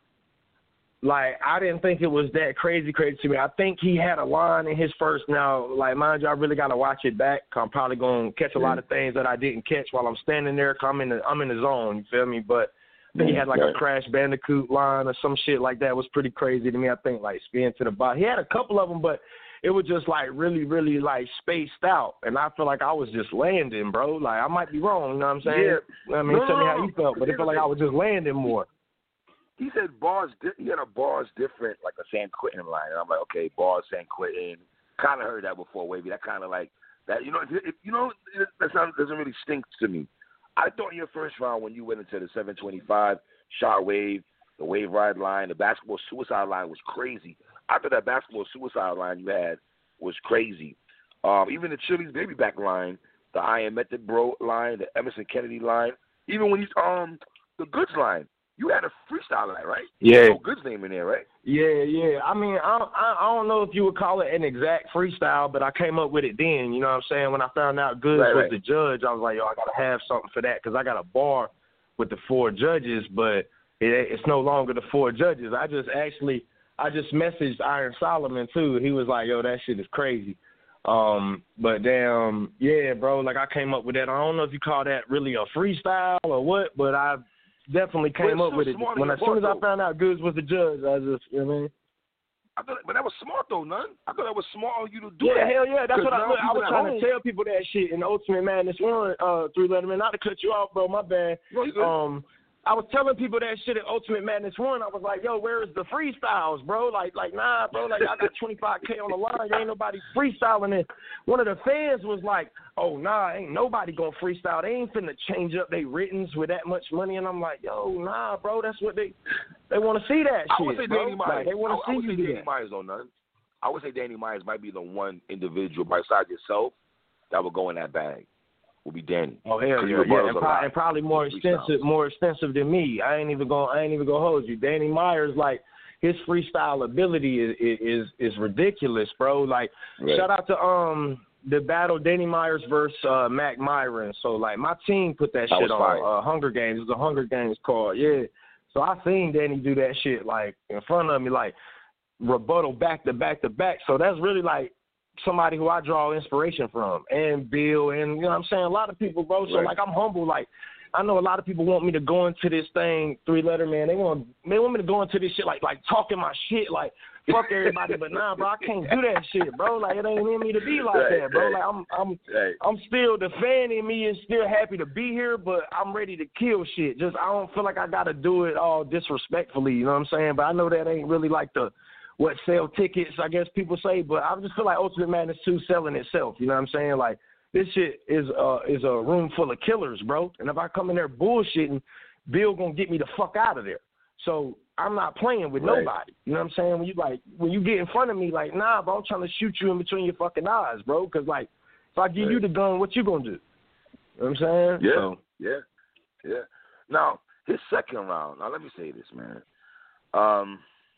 [SPEAKER 6] Like, I didn't think it was that crazy to me. I think he had a line in his first. Now, like, mind you, I really got to watch it back. I'm probably going to catch a lot of things that I didn't catch while I'm standing there. I'm in the zone, you feel me? But I think he had, like, a Crash Bandicoot line or some shit like that. It was pretty crazy to me. I think, like, spin to the bottom. He had a couple of them, but it was just, like, really, really, like, spaced out. And I feel like I was just landing, bro. Like, I might be wrong, you know what I'm saying?
[SPEAKER 2] Yeah.
[SPEAKER 6] I mean, tell me how you felt, but it felt like I was just landing more.
[SPEAKER 2] He said bars. He had a bars different, like a San Quentin line. And I'm like, okay, bars, San Quentin. Kind of heard that before, Wavy. That kind of like that. You know, that doesn't really stink to me. I thought in your first round when you went into the 725 shot wave, the wave ride line, the basketball suicide line was crazy. I thought that basketball suicide line you had was crazy. Even the Chili's baby back line, the I Am Method Bro line, the Emerson Kennedy line, even when you the Goods line. You had a freestyle line, right?
[SPEAKER 6] Yeah.
[SPEAKER 2] No Goods name in there, right?
[SPEAKER 6] Yeah. I mean, I don't know if you would call it an exact freestyle, but I came up with it then. You know what I'm saying? When I found out Goods was the judge, I was like, yo, I got to have something for that because I got a bar with the 4 judges, but it's no longer the 4 judges. I just messaged Iron Solomon, too. He was like, yo, that shit is crazy. But damn, yeah, bro, like I came up with that. I don't know if you call that really a freestyle or what, but I definitely came up with it. As soon as I found out Goods was the judge, I just, you know what I mean?
[SPEAKER 2] But that was smart, though, none. I thought that was smart of you to do that.
[SPEAKER 6] Yeah, hell yeah. That's what I was trying to tell people that shit in the Ultimate Madness 1, 3 Letterman. Not to cut you off, bro, my bad.
[SPEAKER 2] No,
[SPEAKER 6] I was telling people that shit at Ultimate Madness 1. I was like, yo, where is the freestyles, bro? Like, nah, bro. Like, I got $25K on the line. There ain't nobody freestyling it. One of the fans was like, oh, nah, ain't nobody going to freestyle. They ain't finna change up their writtens with that much money. And I'm like, yo, nah, bro. That's what they want to see that shit,
[SPEAKER 2] I would say
[SPEAKER 6] bro.
[SPEAKER 2] Danny Myers.
[SPEAKER 6] Like, they want to see you do
[SPEAKER 2] Danny
[SPEAKER 6] that.
[SPEAKER 2] Myers, though, none. I would say Danny Myers might be the one individual besides yourself that would go in that bag. Will be Danny.
[SPEAKER 6] Oh hell yeah, and probably more extensive than me. I ain't even gonna hold you. Danny Myers, like his freestyle ability is ridiculous, bro. Like shout out to the battle Danny Myers versus Mac Myron. So like my team put that shit on Hunger Games. It was a Hunger Games card, yeah. So I seen Danny do that shit like in front of me, like rebuttal back to back to back. So that's really like somebody who I draw inspiration from, and Bill, and you know what I'm saying, a lot of people, bro. So like I'm humble. Like I know a lot of people want me to go into this thing 3 Letter Man. They want me to go into this shit like talking my shit, like fuck everybody. But nah, bro, I can't do that shit, bro. Like it ain't in me to be like that, bro. Like I'm still the fan in me is still happy to be here, but I'm ready to kill shit. Just I don't feel like I gotta do it all disrespectfully. You know what I'm saying? But I know that ain't really like what sell tickets, I guess people say, but I just feel like Ultimate Madness 2 selling itself. You know what I'm saying? Like, this shit is a room full of killers, bro. And if I come in there bullshitting, Bill gonna get me the fuck out of there. So I'm not playing with nobody. You know what I'm saying? When you get in front of me, like, nah, bro, I'm trying to shoot you in between your fucking eyes, bro. Because, like, if I give you the gun, what you gonna do? You know what I'm saying?
[SPEAKER 2] Yeah, yeah. Now, his second round, now let me say this, man.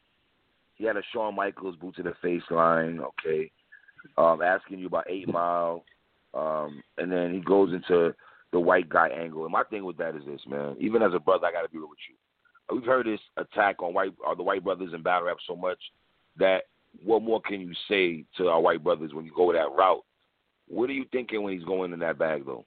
[SPEAKER 2] He had a Shawn Michaels boot to the face line, okay, asking you about 8 Mile, and then he goes into the white guy angle. And my thing with that is this, man. Even as a brother, I got to be real with you. We've heard this attack on the white brothers in battle rap so much that what more can you say to our white brothers when you go that route? What are you thinking when he's going in that bag, though?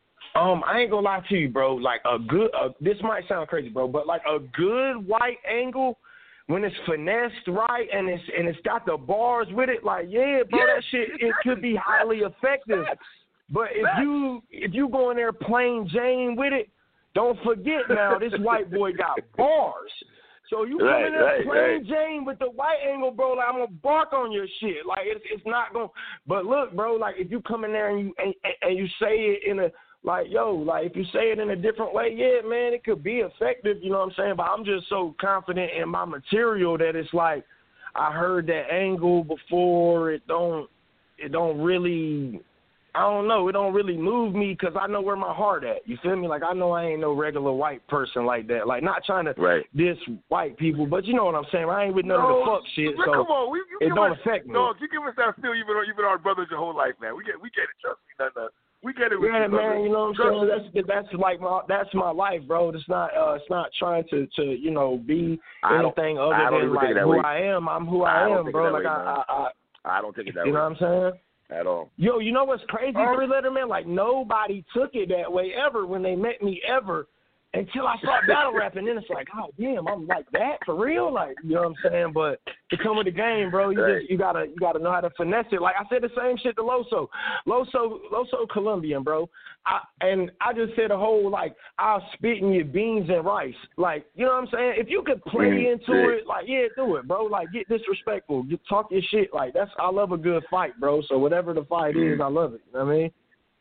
[SPEAKER 6] I ain't gonna lie to you, bro. Like this might sound crazy, bro, but like a good white angle, when it's finessed right and it's got the bars with it, like bro, that shit it could be highly effective. But if you go in there plain Jane with it, don't forget now this white boy got bars. So you come in there plain Jane with the white angle, bro. Like I'm gonna bark on your shit. Like it's not gonna. But look, bro, like if you come in there and you say it in a like, if you say it in a different way, yeah, man, it could be effective, you know what I'm saying? But I'm just so confident in my material that it's like I heard that angle before. It don't really I don't know. It don't really move me because I know where my heart at. You feel me? Like, I know I ain't no regular white person like that. Like, not trying to diss white people, but you know what I'm saying. I ain't with none of the fuck shit, so
[SPEAKER 7] come on.
[SPEAKER 6] it don't affect me.
[SPEAKER 7] Dog, you give us that still. You've been our brothers your whole life, man. We get it. Trust me. No. We get it with you,
[SPEAKER 6] man.
[SPEAKER 7] brother.
[SPEAKER 6] You know what I'm saying? That's like that's my life, bro. It's not trying to you know be anything other than like who I am. I'm who I am, bro. Like
[SPEAKER 2] I don't take it that way.
[SPEAKER 6] You know what I'm saying?
[SPEAKER 2] At all.
[SPEAKER 6] Yo, you know what's crazy, Three Letter Man? Like, nobody took it that way ever when they met me ever until I started battle rapping. Then it's like, oh, damn, I'm like that for real? Like, you know what I'm saying? But to come with the game, bro, you gotta know how to finesse it. Like, I said the same shit to Loso. Loso Colombian, bro. I just said a whole, like, I'll spit in your beans and rice. Like, you know what I'm saying? If you could play into it, like, yeah, do it, bro. Like, get disrespectful. Talk your shit. Like, I love a good fight, bro. So whatever the fight is, I love it. You know what I mean?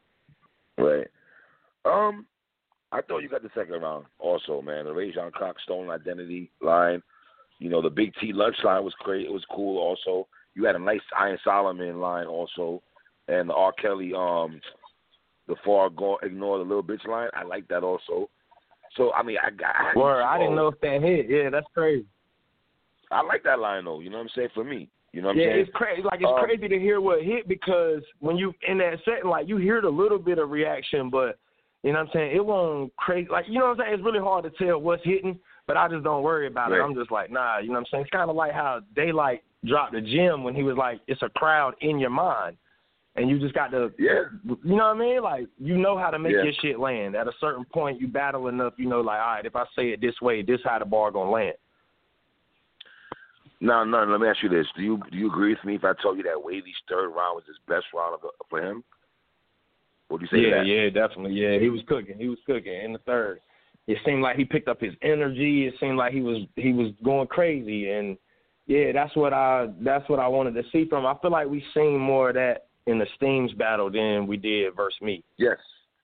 [SPEAKER 2] Right. I thought you got the second round also, man. The Rajon Cox Stolen Identity line. You know, the Big T Lunch line was great. It was cool also. You had a nice Iron Solomon line also. And the R. Kelly, the Far Ignore the Little Bitch line. I like that also. So, I mean, I didn't
[SPEAKER 6] know if that hit. Yeah, that's crazy.
[SPEAKER 2] I like that line, though. You know what I'm saying? For me. You know what I'm saying?
[SPEAKER 6] Yeah, it's crazy. Like, it's crazy to hear what hit because when you in that setting, like, you hear the little bit of reaction, but you know what I'm saying? It won't crazy. Like, you know what I'm saying? It's really hard to tell what's hitting, but I just don't worry about it. I'm just like, nah, you know what I'm saying? It's kind of like how Daylight dropped the gym when he was like, it's a crowd in your mind. And you just got to, you know what I mean? Like, you know how to make your shit land. At a certain point, you battle enough, you know, like, all right, if I say it this way, this how the bar going to land.
[SPEAKER 2] No, let me ask you this. Do you agree with me if I told you that Wavy's third round was his best round for him? What do you say to that? Yeah,
[SPEAKER 6] definitely. Yeah, he was cooking in the third. It seemed like he picked up his energy. It seemed like he was going crazy, and yeah, that's what I wanted to see from him. I feel like we seen more of that in the Steams battle than we did versus me.
[SPEAKER 2] Yes,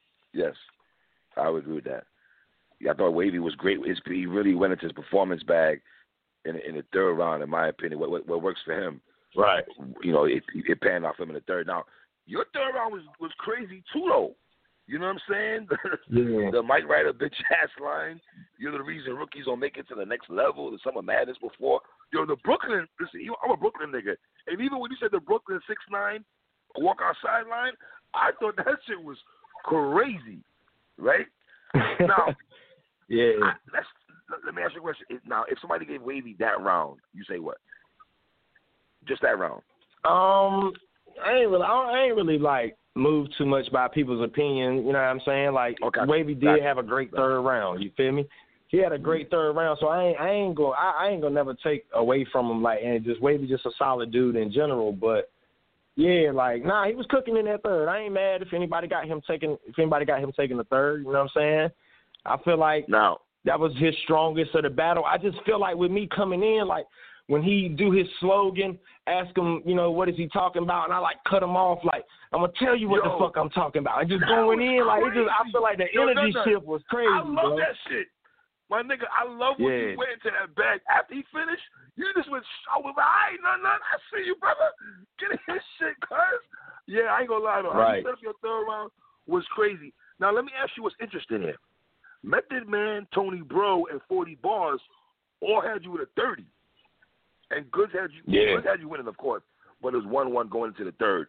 [SPEAKER 2] I would agree with that. Yeah, I thought Wavy was great. He really went into his performance bag in the third round, in my opinion. What works for him,
[SPEAKER 6] right?
[SPEAKER 2] You know, it panned off him in the third. Now, your third round was crazy too, though. You know what I'm saying? The Mike Ryder bitch ass line. You're the reason rookies don't make it to the next level. The Summer Madness before. Yo, the Brooklyn. Listen, I'm a Brooklyn nigga, and even when you said the Brooklyn 6'9" walk outside line, I thought that shit was crazy, right? Now, let me ask you a question. Now, if somebody gave Wavy that round, you say what? Just that round?
[SPEAKER 6] I ain't really like moved too much by people's opinion. You know what I'm saying? Like, Wavy did have a great third round. You feel me? He had a great third round, so I ain't gonna never take away from him. Like, and just Wavy just a solid dude in general. But yeah, like, nah, he was cooking in that third. I ain't mad if anybody got him taking the third. You know what I'm saying? I feel like that was his strongest of the battle. I just feel like with me coming in, like, when he do his slogan, ask him, you know, what is he talking about, and I like cut him off, like, I'm gonna tell you what the fuck I'm talking about. And just going in, like, I feel like the energy shift was crazy.
[SPEAKER 2] I love that shit, my nigga. I love when you went into that bag after he finished. You just went, I was like, all right, nothing. I see you, brother. Get his shit, cuz. Yeah, I ain't gonna lie though. How you set up your third round was crazy. Now let me ask you what's interesting here. Method Man, Tony Bro, and 40 Bars all had you with a 30. And Goods had you winning, of course, but it was 1-1 going into the third.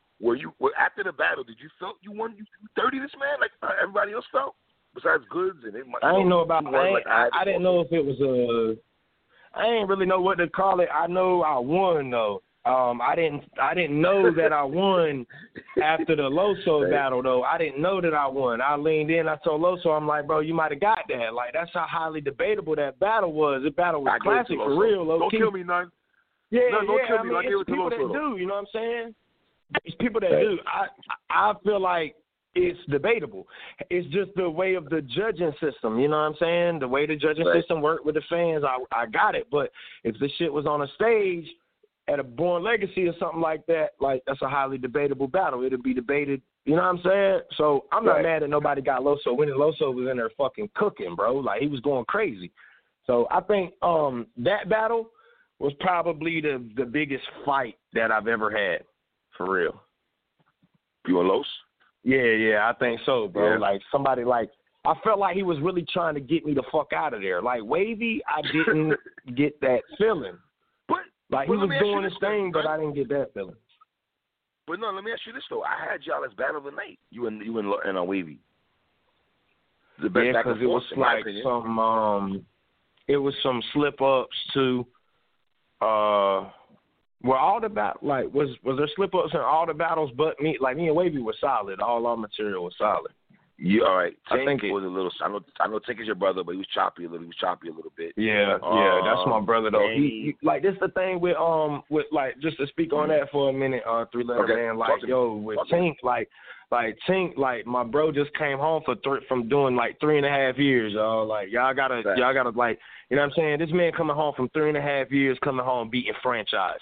[SPEAKER 2] After the battle, did you felt you won 30 this man like everybody else felt? Besides Goods and
[SPEAKER 6] I didn't know about. I didn't know if it was I didn't really know what to call it. I know I won though. I didn't know that I won after the Loso battle though. I didn't know that I won. I leaned in. I told Loso, I'm like, bro, you might have got that. Like, that's how highly debatable that battle was. The battle was classic for real.
[SPEAKER 7] Don't kill me, none.
[SPEAKER 6] Yeah,
[SPEAKER 7] don't kill me.
[SPEAKER 6] I mean, it's people that do. You know what I'm saying? It's people that do. I feel like it's debatable. It's just the way of the judging system. You know what I'm saying? The way the judging system worked with the fans, I got it. But if the shit was on a stage at a Born Legacy or something like that, like, that's a highly debatable battle. It'll be debated, you know what I'm saying? So I'm not mad that nobody got Loso winning. Loso was in there fucking cooking, bro. Like, he was going crazy. So I think that battle was probably the biggest fight that I've ever had, for real.
[SPEAKER 2] You and Los?
[SPEAKER 6] Yeah, I think so, bro.
[SPEAKER 2] Yeah.
[SPEAKER 6] Like somebody like I felt like he was really trying to get me the fuck out of there. Like Wavy, I didn't get that feeling. Like he was doing his thing, but I didn't get that feeling.
[SPEAKER 2] But no, let me ask you this though. I had y'all as battle of the night. You and Wavy. The best back and
[SPEAKER 6] because it was
[SPEAKER 2] forth,
[SPEAKER 6] like it was some slip ups too. Were all the was there slip ups in all the battles? But me and Wavy was solid. All our material was solid.
[SPEAKER 2] Yeah, all right.
[SPEAKER 6] I think
[SPEAKER 2] it was a little. I know. Tink is your brother, but he was choppy a little. bit.
[SPEAKER 6] Yeah, that's my brother though. He like this the thing with like just to speak on that for a minute. 3-letter man, like with Tink, like Tink, like my bro just came home from doing like 3.5 years. Like y'all gotta like you know what I'm saying. This man coming home from 3.5 years, coming home beating franchise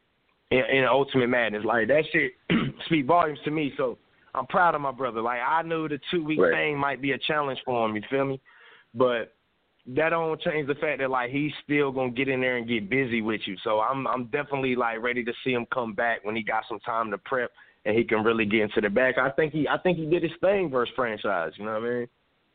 [SPEAKER 6] in Ultimate Madness. Like that shit speak volumes to me. So. I'm proud of my brother. Like, I knew the 2-week thing might be a challenge for him, you feel me? But that don't change the fact that, like, he's still going to get in there and get busy with you. So I'm definitely, like, ready to see him come back when he got some time to prep and he can really get into the back. I think he did his thing versus franchise, you know what I mean?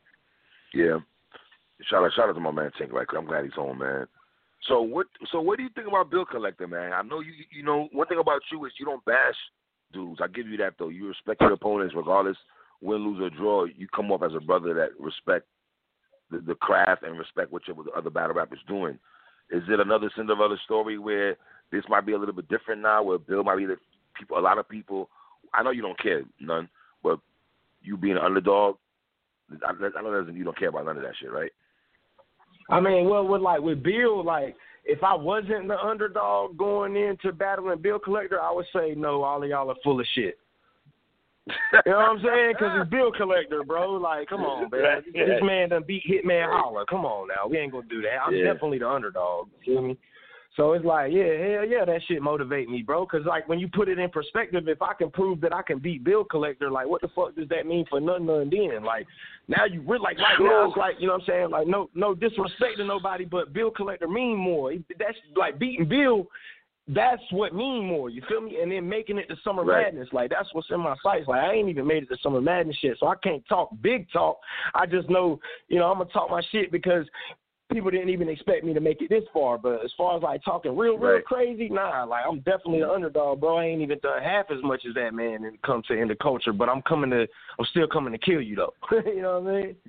[SPEAKER 2] Yeah. Shout out to my man Tink. Like, I'm glad he's home, man. So what do you think about Bill Collector, man? I know you know, one thing about you is you don't bash dudes. I give you that though. You respect your opponents regardless, win, lose, or draw. You come off as a brother that respect the craft and respect what the other battle rappers doing. Is it another Cinderella story where this might be a little bit different now, where Bill might be a lot of people? I know you don't care none, but you being an underdog, I know you don't care about none of that shit, right?
[SPEAKER 6] I mean, well, with Bill, like. If I wasn't the underdog going into battling Bill Collector, I would say, no, all of y'all are full of shit. You know what I'm saying? Because it's Bill Collector, bro. Like, come on, man. This man done beat Hitman Holler. Come on now. We ain't going to do that. I'm definitely the underdog. You feel me? So it's like, hell yeah, that shit motivate me, bro. Because, like, when you put it in perspective, if I can prove that I can beat Bill Collector, like, what the fuck does that mean for none then? Like, now you really, like, right now it's like, you know what I'm saying? Like, no disrespect to nobody, but Bill Collector mean more. That's, like, beating Bill, that's what mean more, you feel me? And then making it to Summer Madness, like, that's what's in my sights. Like, I ain't even made it to Summer Madness shit, so I can't talk big talk. I just know, you know, I'm going to talk my shit because people didn't even expect me to make it this far, but as far as like talking real crazy, nah. Like I'm definitely the underdog, bro. I ain't even done half as much as that man when it comes to in the culture. But I'm still coming to kill you though. You know what I mean?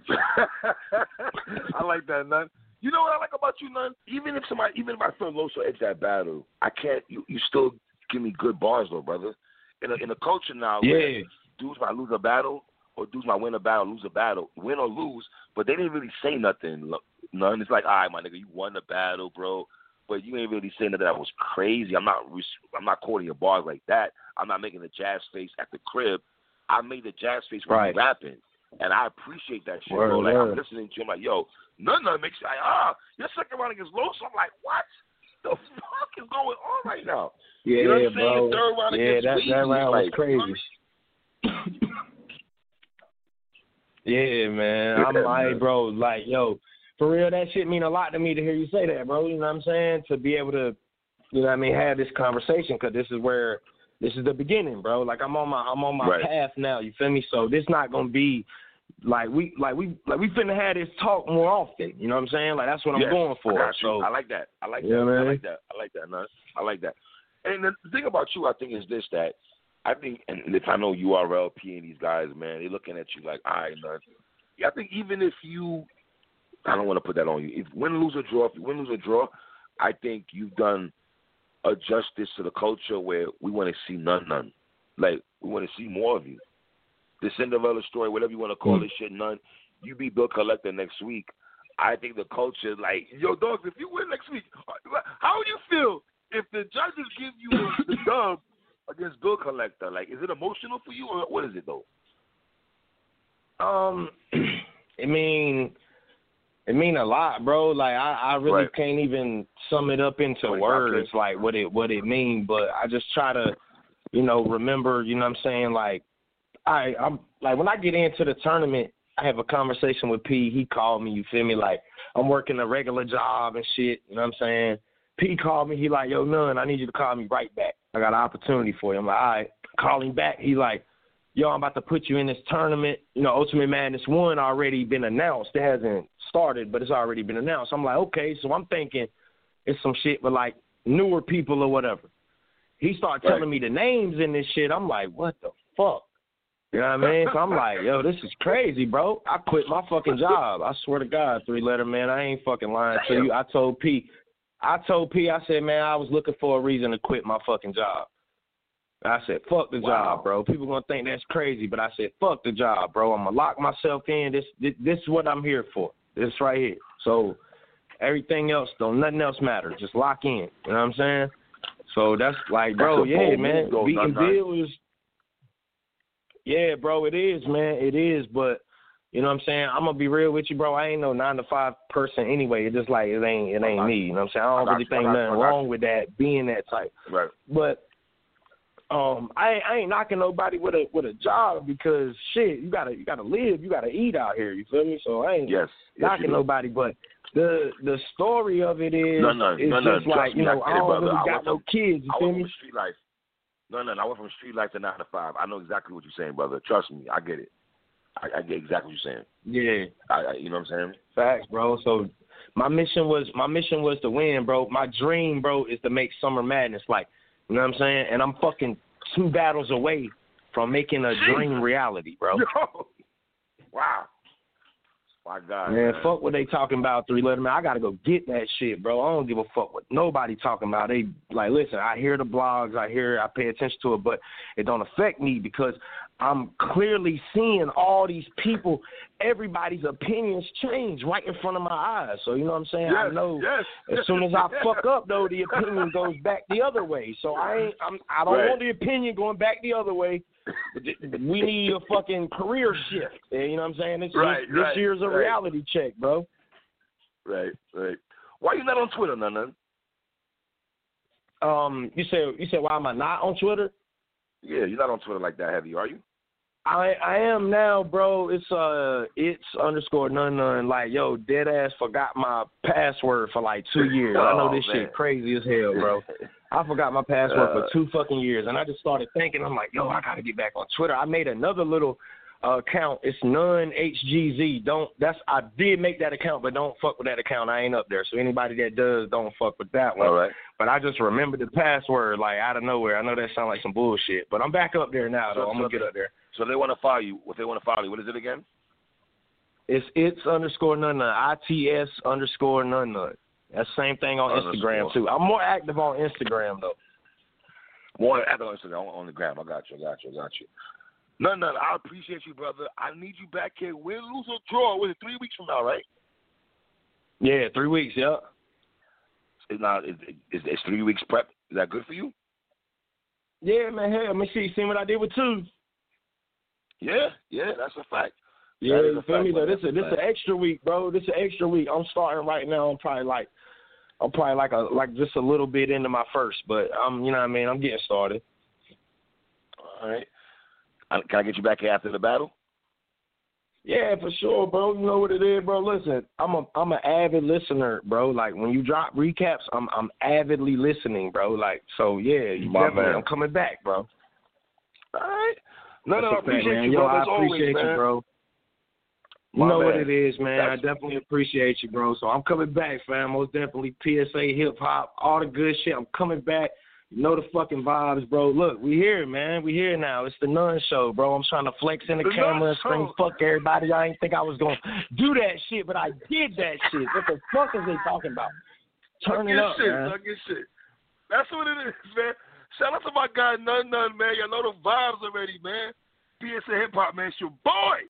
[SPEAKER 2] I like that, None. You know what I like about you, None? Even if I feel low so edge that battle, I can't. You still give me good bars though, brother. In the culture now, dudes might lose a battle. Or dudes might win a battle, lose a battle, win or lose, but they didn't really say nothing. None. It's like, all right, my nigga, you won the battle, bro, but you ain't really saying that was crazy. I'm not quoting your bars like that. I'm not making the jazz face at the crib. I made the jazz face when you rapping, and I appreciate that shit, bro. Like I'm listening to you, I'm like, yo, none makes you like, your second round against Los. I'm like, what the fuck is going on right now?
[SPEAKER 6] Yeah,
[SPEAKER 2] you know what I'm saying?
[SPEAKER 6] bro.
[SPEAKER 2] The third round against
[SPEAKER 6] that round was
[SPEAKER 2] like,
[SPEAKER 6] crazy. Yeah, man. I'm like, bro, like, yo, for real, that shit mean a lot to me to hear you say that, bro. You know what I'm saying? To be able to, you know what I mean, have this conversation, because this is the beginning, bro. Like I'm on my path now. You feel me? So this not gonna be like we finna have this talk more often. You know what I'm saying? Like that's what I'm going for. So
[SPEAKER 2] I like that. I like that.
[SPEAKER 6] Yeah,
[SPEAKER 2] I like that. I like that, man. I like that. And the thing about you, I think, is this, that I think, and if I know URL, P, and these guys, man, they're looking at you like, all right, man. Yeah, I think even if you, I don't want to put that on you. If you win, lose, or draw, I think you've done a justice to the culture where we want to see none. Like, we want to see more of you. The Cinderella story, whatever you want to call this shit, none. You beat Bill Collector next week. I think the culture, like, yo, dogs, if you win next week, how would you feel if the judges give you the dub against Bill Collector? Like, is it emotional for you, or what is it, though?
[SPEAKER 6] It mean a lot, bro. Like, I really can't even sum it up into words, like, what it mean, but I just try to, remember, you know what I'm saying, like, I'm like, when I get into the tournament, I have a conversation with P. He called me, you feel me? Like, I'm working a regular job and shit, you know what I'm saying? P called me. He like, yo, None, I need you to call me right back. I got an opportunity for you. I'm like, all right. Call him back. He like, yo, I'm about to put you in this tournament. You know, Ultimate Madness 1 already been announced. It hasn't started, but it's already been announced. I'm like, okay, so I'm thinking it's some shit with, like, newer people or whatever. He started telling me the names in this shit. I'm like, what the fuck? You know what I mean? So I'm like, yo, this is crazy, bro. I quit my fucking job. I swear to God, 3-letter man, I ain't fucking lying to you. I told P, I said, man, I was looking for a reason to quit my fucking job. I said, fuck the job, bro. People going to think that's crazy, but I said, fuck the job, bro. I'm going to lock myself in. This is what I'm here for. This right here. So everything else, nothing else matters. Just lock in. You know what I'm saying? So that's like, bro, yeah, man. Beating Bill is, yeah, bro, it is, man. It is, but you know what I'm saying? I'm going to be real with you, bro. I ain't no 9-to-5 person anyway. It's just like it ain't me. You know what I'm saying? I don't really think nothing wrong with that, being that type.
[SPEAKER 2] Right.
[SPEAKER 6] But I ain't knocking nobody with a job because shit, you gotta live, you gotta eat out here. You feel me? So I ain't knocking nobody, but the story of it is just like, you know, I don't really got no kids. You feel me?
[SPEAKER 2] Street life. No, I went from street life to 9-to-5. I know exactly what you're saying, brother. Trust me, I get it. I get exactly what you're saying.
[SPEAKER 6] Yeah.
[SPEAKER 2] You know what I'm saying?
[SPEAKER 6] Facts, bro. So my mission was to win, bro. My dream, bro, is to make Summer Madness, like, you know what I'm saying? And I'm fucking 2 battles away from making a dream reality, bro.
[SPEAKER 2] Yo. Wow. My God.
[SPEAKER 6] Man, fuck what they talking about, 3-letter man. I got to go get that shit, bro. I don't give a fuck what nobody talking about. They, like, listen, I hear the blogs, I pay attention to it, but it don't affect me because I'm clearly seeing all these people, everybody's opinions change right in front of my eyes. So, you know what I'm saying? I know as soon as I fuck up, though, the opinion goes back the other way. So I don't want the opinion going back the other way. We need a fucking career shift. You know what I'm saying? This year's a reality check, bro.
[SPEAKER 2] Right. Why you not on Twitter, none?
[SPEAKER 6] You said why am I not on Twitter?
[SPEAKER 2] Yeah, you're not on Twitter like that heavy, are you?
[SPEAKER 6] I am now, bro. It's _none. Like, yo, dead ass forgot my password for like 2 years. I know this shit crazy as hell, bro. I forgot my password for 2 fucking years, and I just started thinking, I'm like, yo, I gotta get back on Twitter. I made another little account. It's none_HGZ. I did make that account, but don't fuck with that account. I ain't up there. So anybody that does, don't fuck with that one.
[SPEAKER 2] All right.
[SPEAKER 6] But I just remembered the password like out of nowhere. I know that sounds like some bullshit, but I'm back up there now, though. I'm gonna get up there.
[SPEAKER 2] So they want to follow you. If they want to follow you, what is it again?
[SPEAKER 6] It's _none. ITS_none. That's the same thing on Instagram too. I'm more active on Instagram though.
[SPEAKER 2] More active on Instagram, on the gram. I got you. None. I appreciate you, brother. I need you back here. Win, lose, or draw. Was it 3 weeks from now, right?
[SPEAKER 6] Yeah, 3 weeks. Yeah.
[SPEAKER 2] It's 3 weeks prep. Is that good for you?
[SPEAKER 6] Yeah, man. Hey, let me see. See what I did with 2.
[SPEAKER 2] Yeah, that's a fact.
[SPEAKER 6] Yeah, you feel me? Though this is an extra week, bro. This is an extra week. I'm starting right now. I'm probably like just a little bit into my first, but you know what I mean. I'm getting started.
[SPEAKER 2] All right. Can I get you back here after the battle?
[SPEAKER 6] Yeah, for sure, bro. You know what it is, bro. Listen, I'm an avid listener, bro. Like when you drop recaps, I'm avidly listening, bro. Like so, yeah. I'm coming back, bro.
[SPEAKER 2] All right. No, I appreciate you,
[SPEAKER 6] bro.
[SPEAKER 2] I
[SPEAKER 6] appreciate you, bro. You know what it is, man. I definitely appreciate you, bro. So I'm coming back, fam. Most definitely PSA, hip-hop, all the good shit. I'm coming back. You know the fucking vibes, bro. Look, we here, man. We here now. It's the None Show, bro. I'm trying to flex in the camera and scream, fuck everybody. I didn't think I was going to do that shit, but I did that shit. What the fuck is they talking about? Turn it up, man.
[SPEAKER 7] Shit. That's what it is, man. Shout out to my guy, None, man. Y'all know the vibes already, man. PSA Hip Hop, man. It's your boy.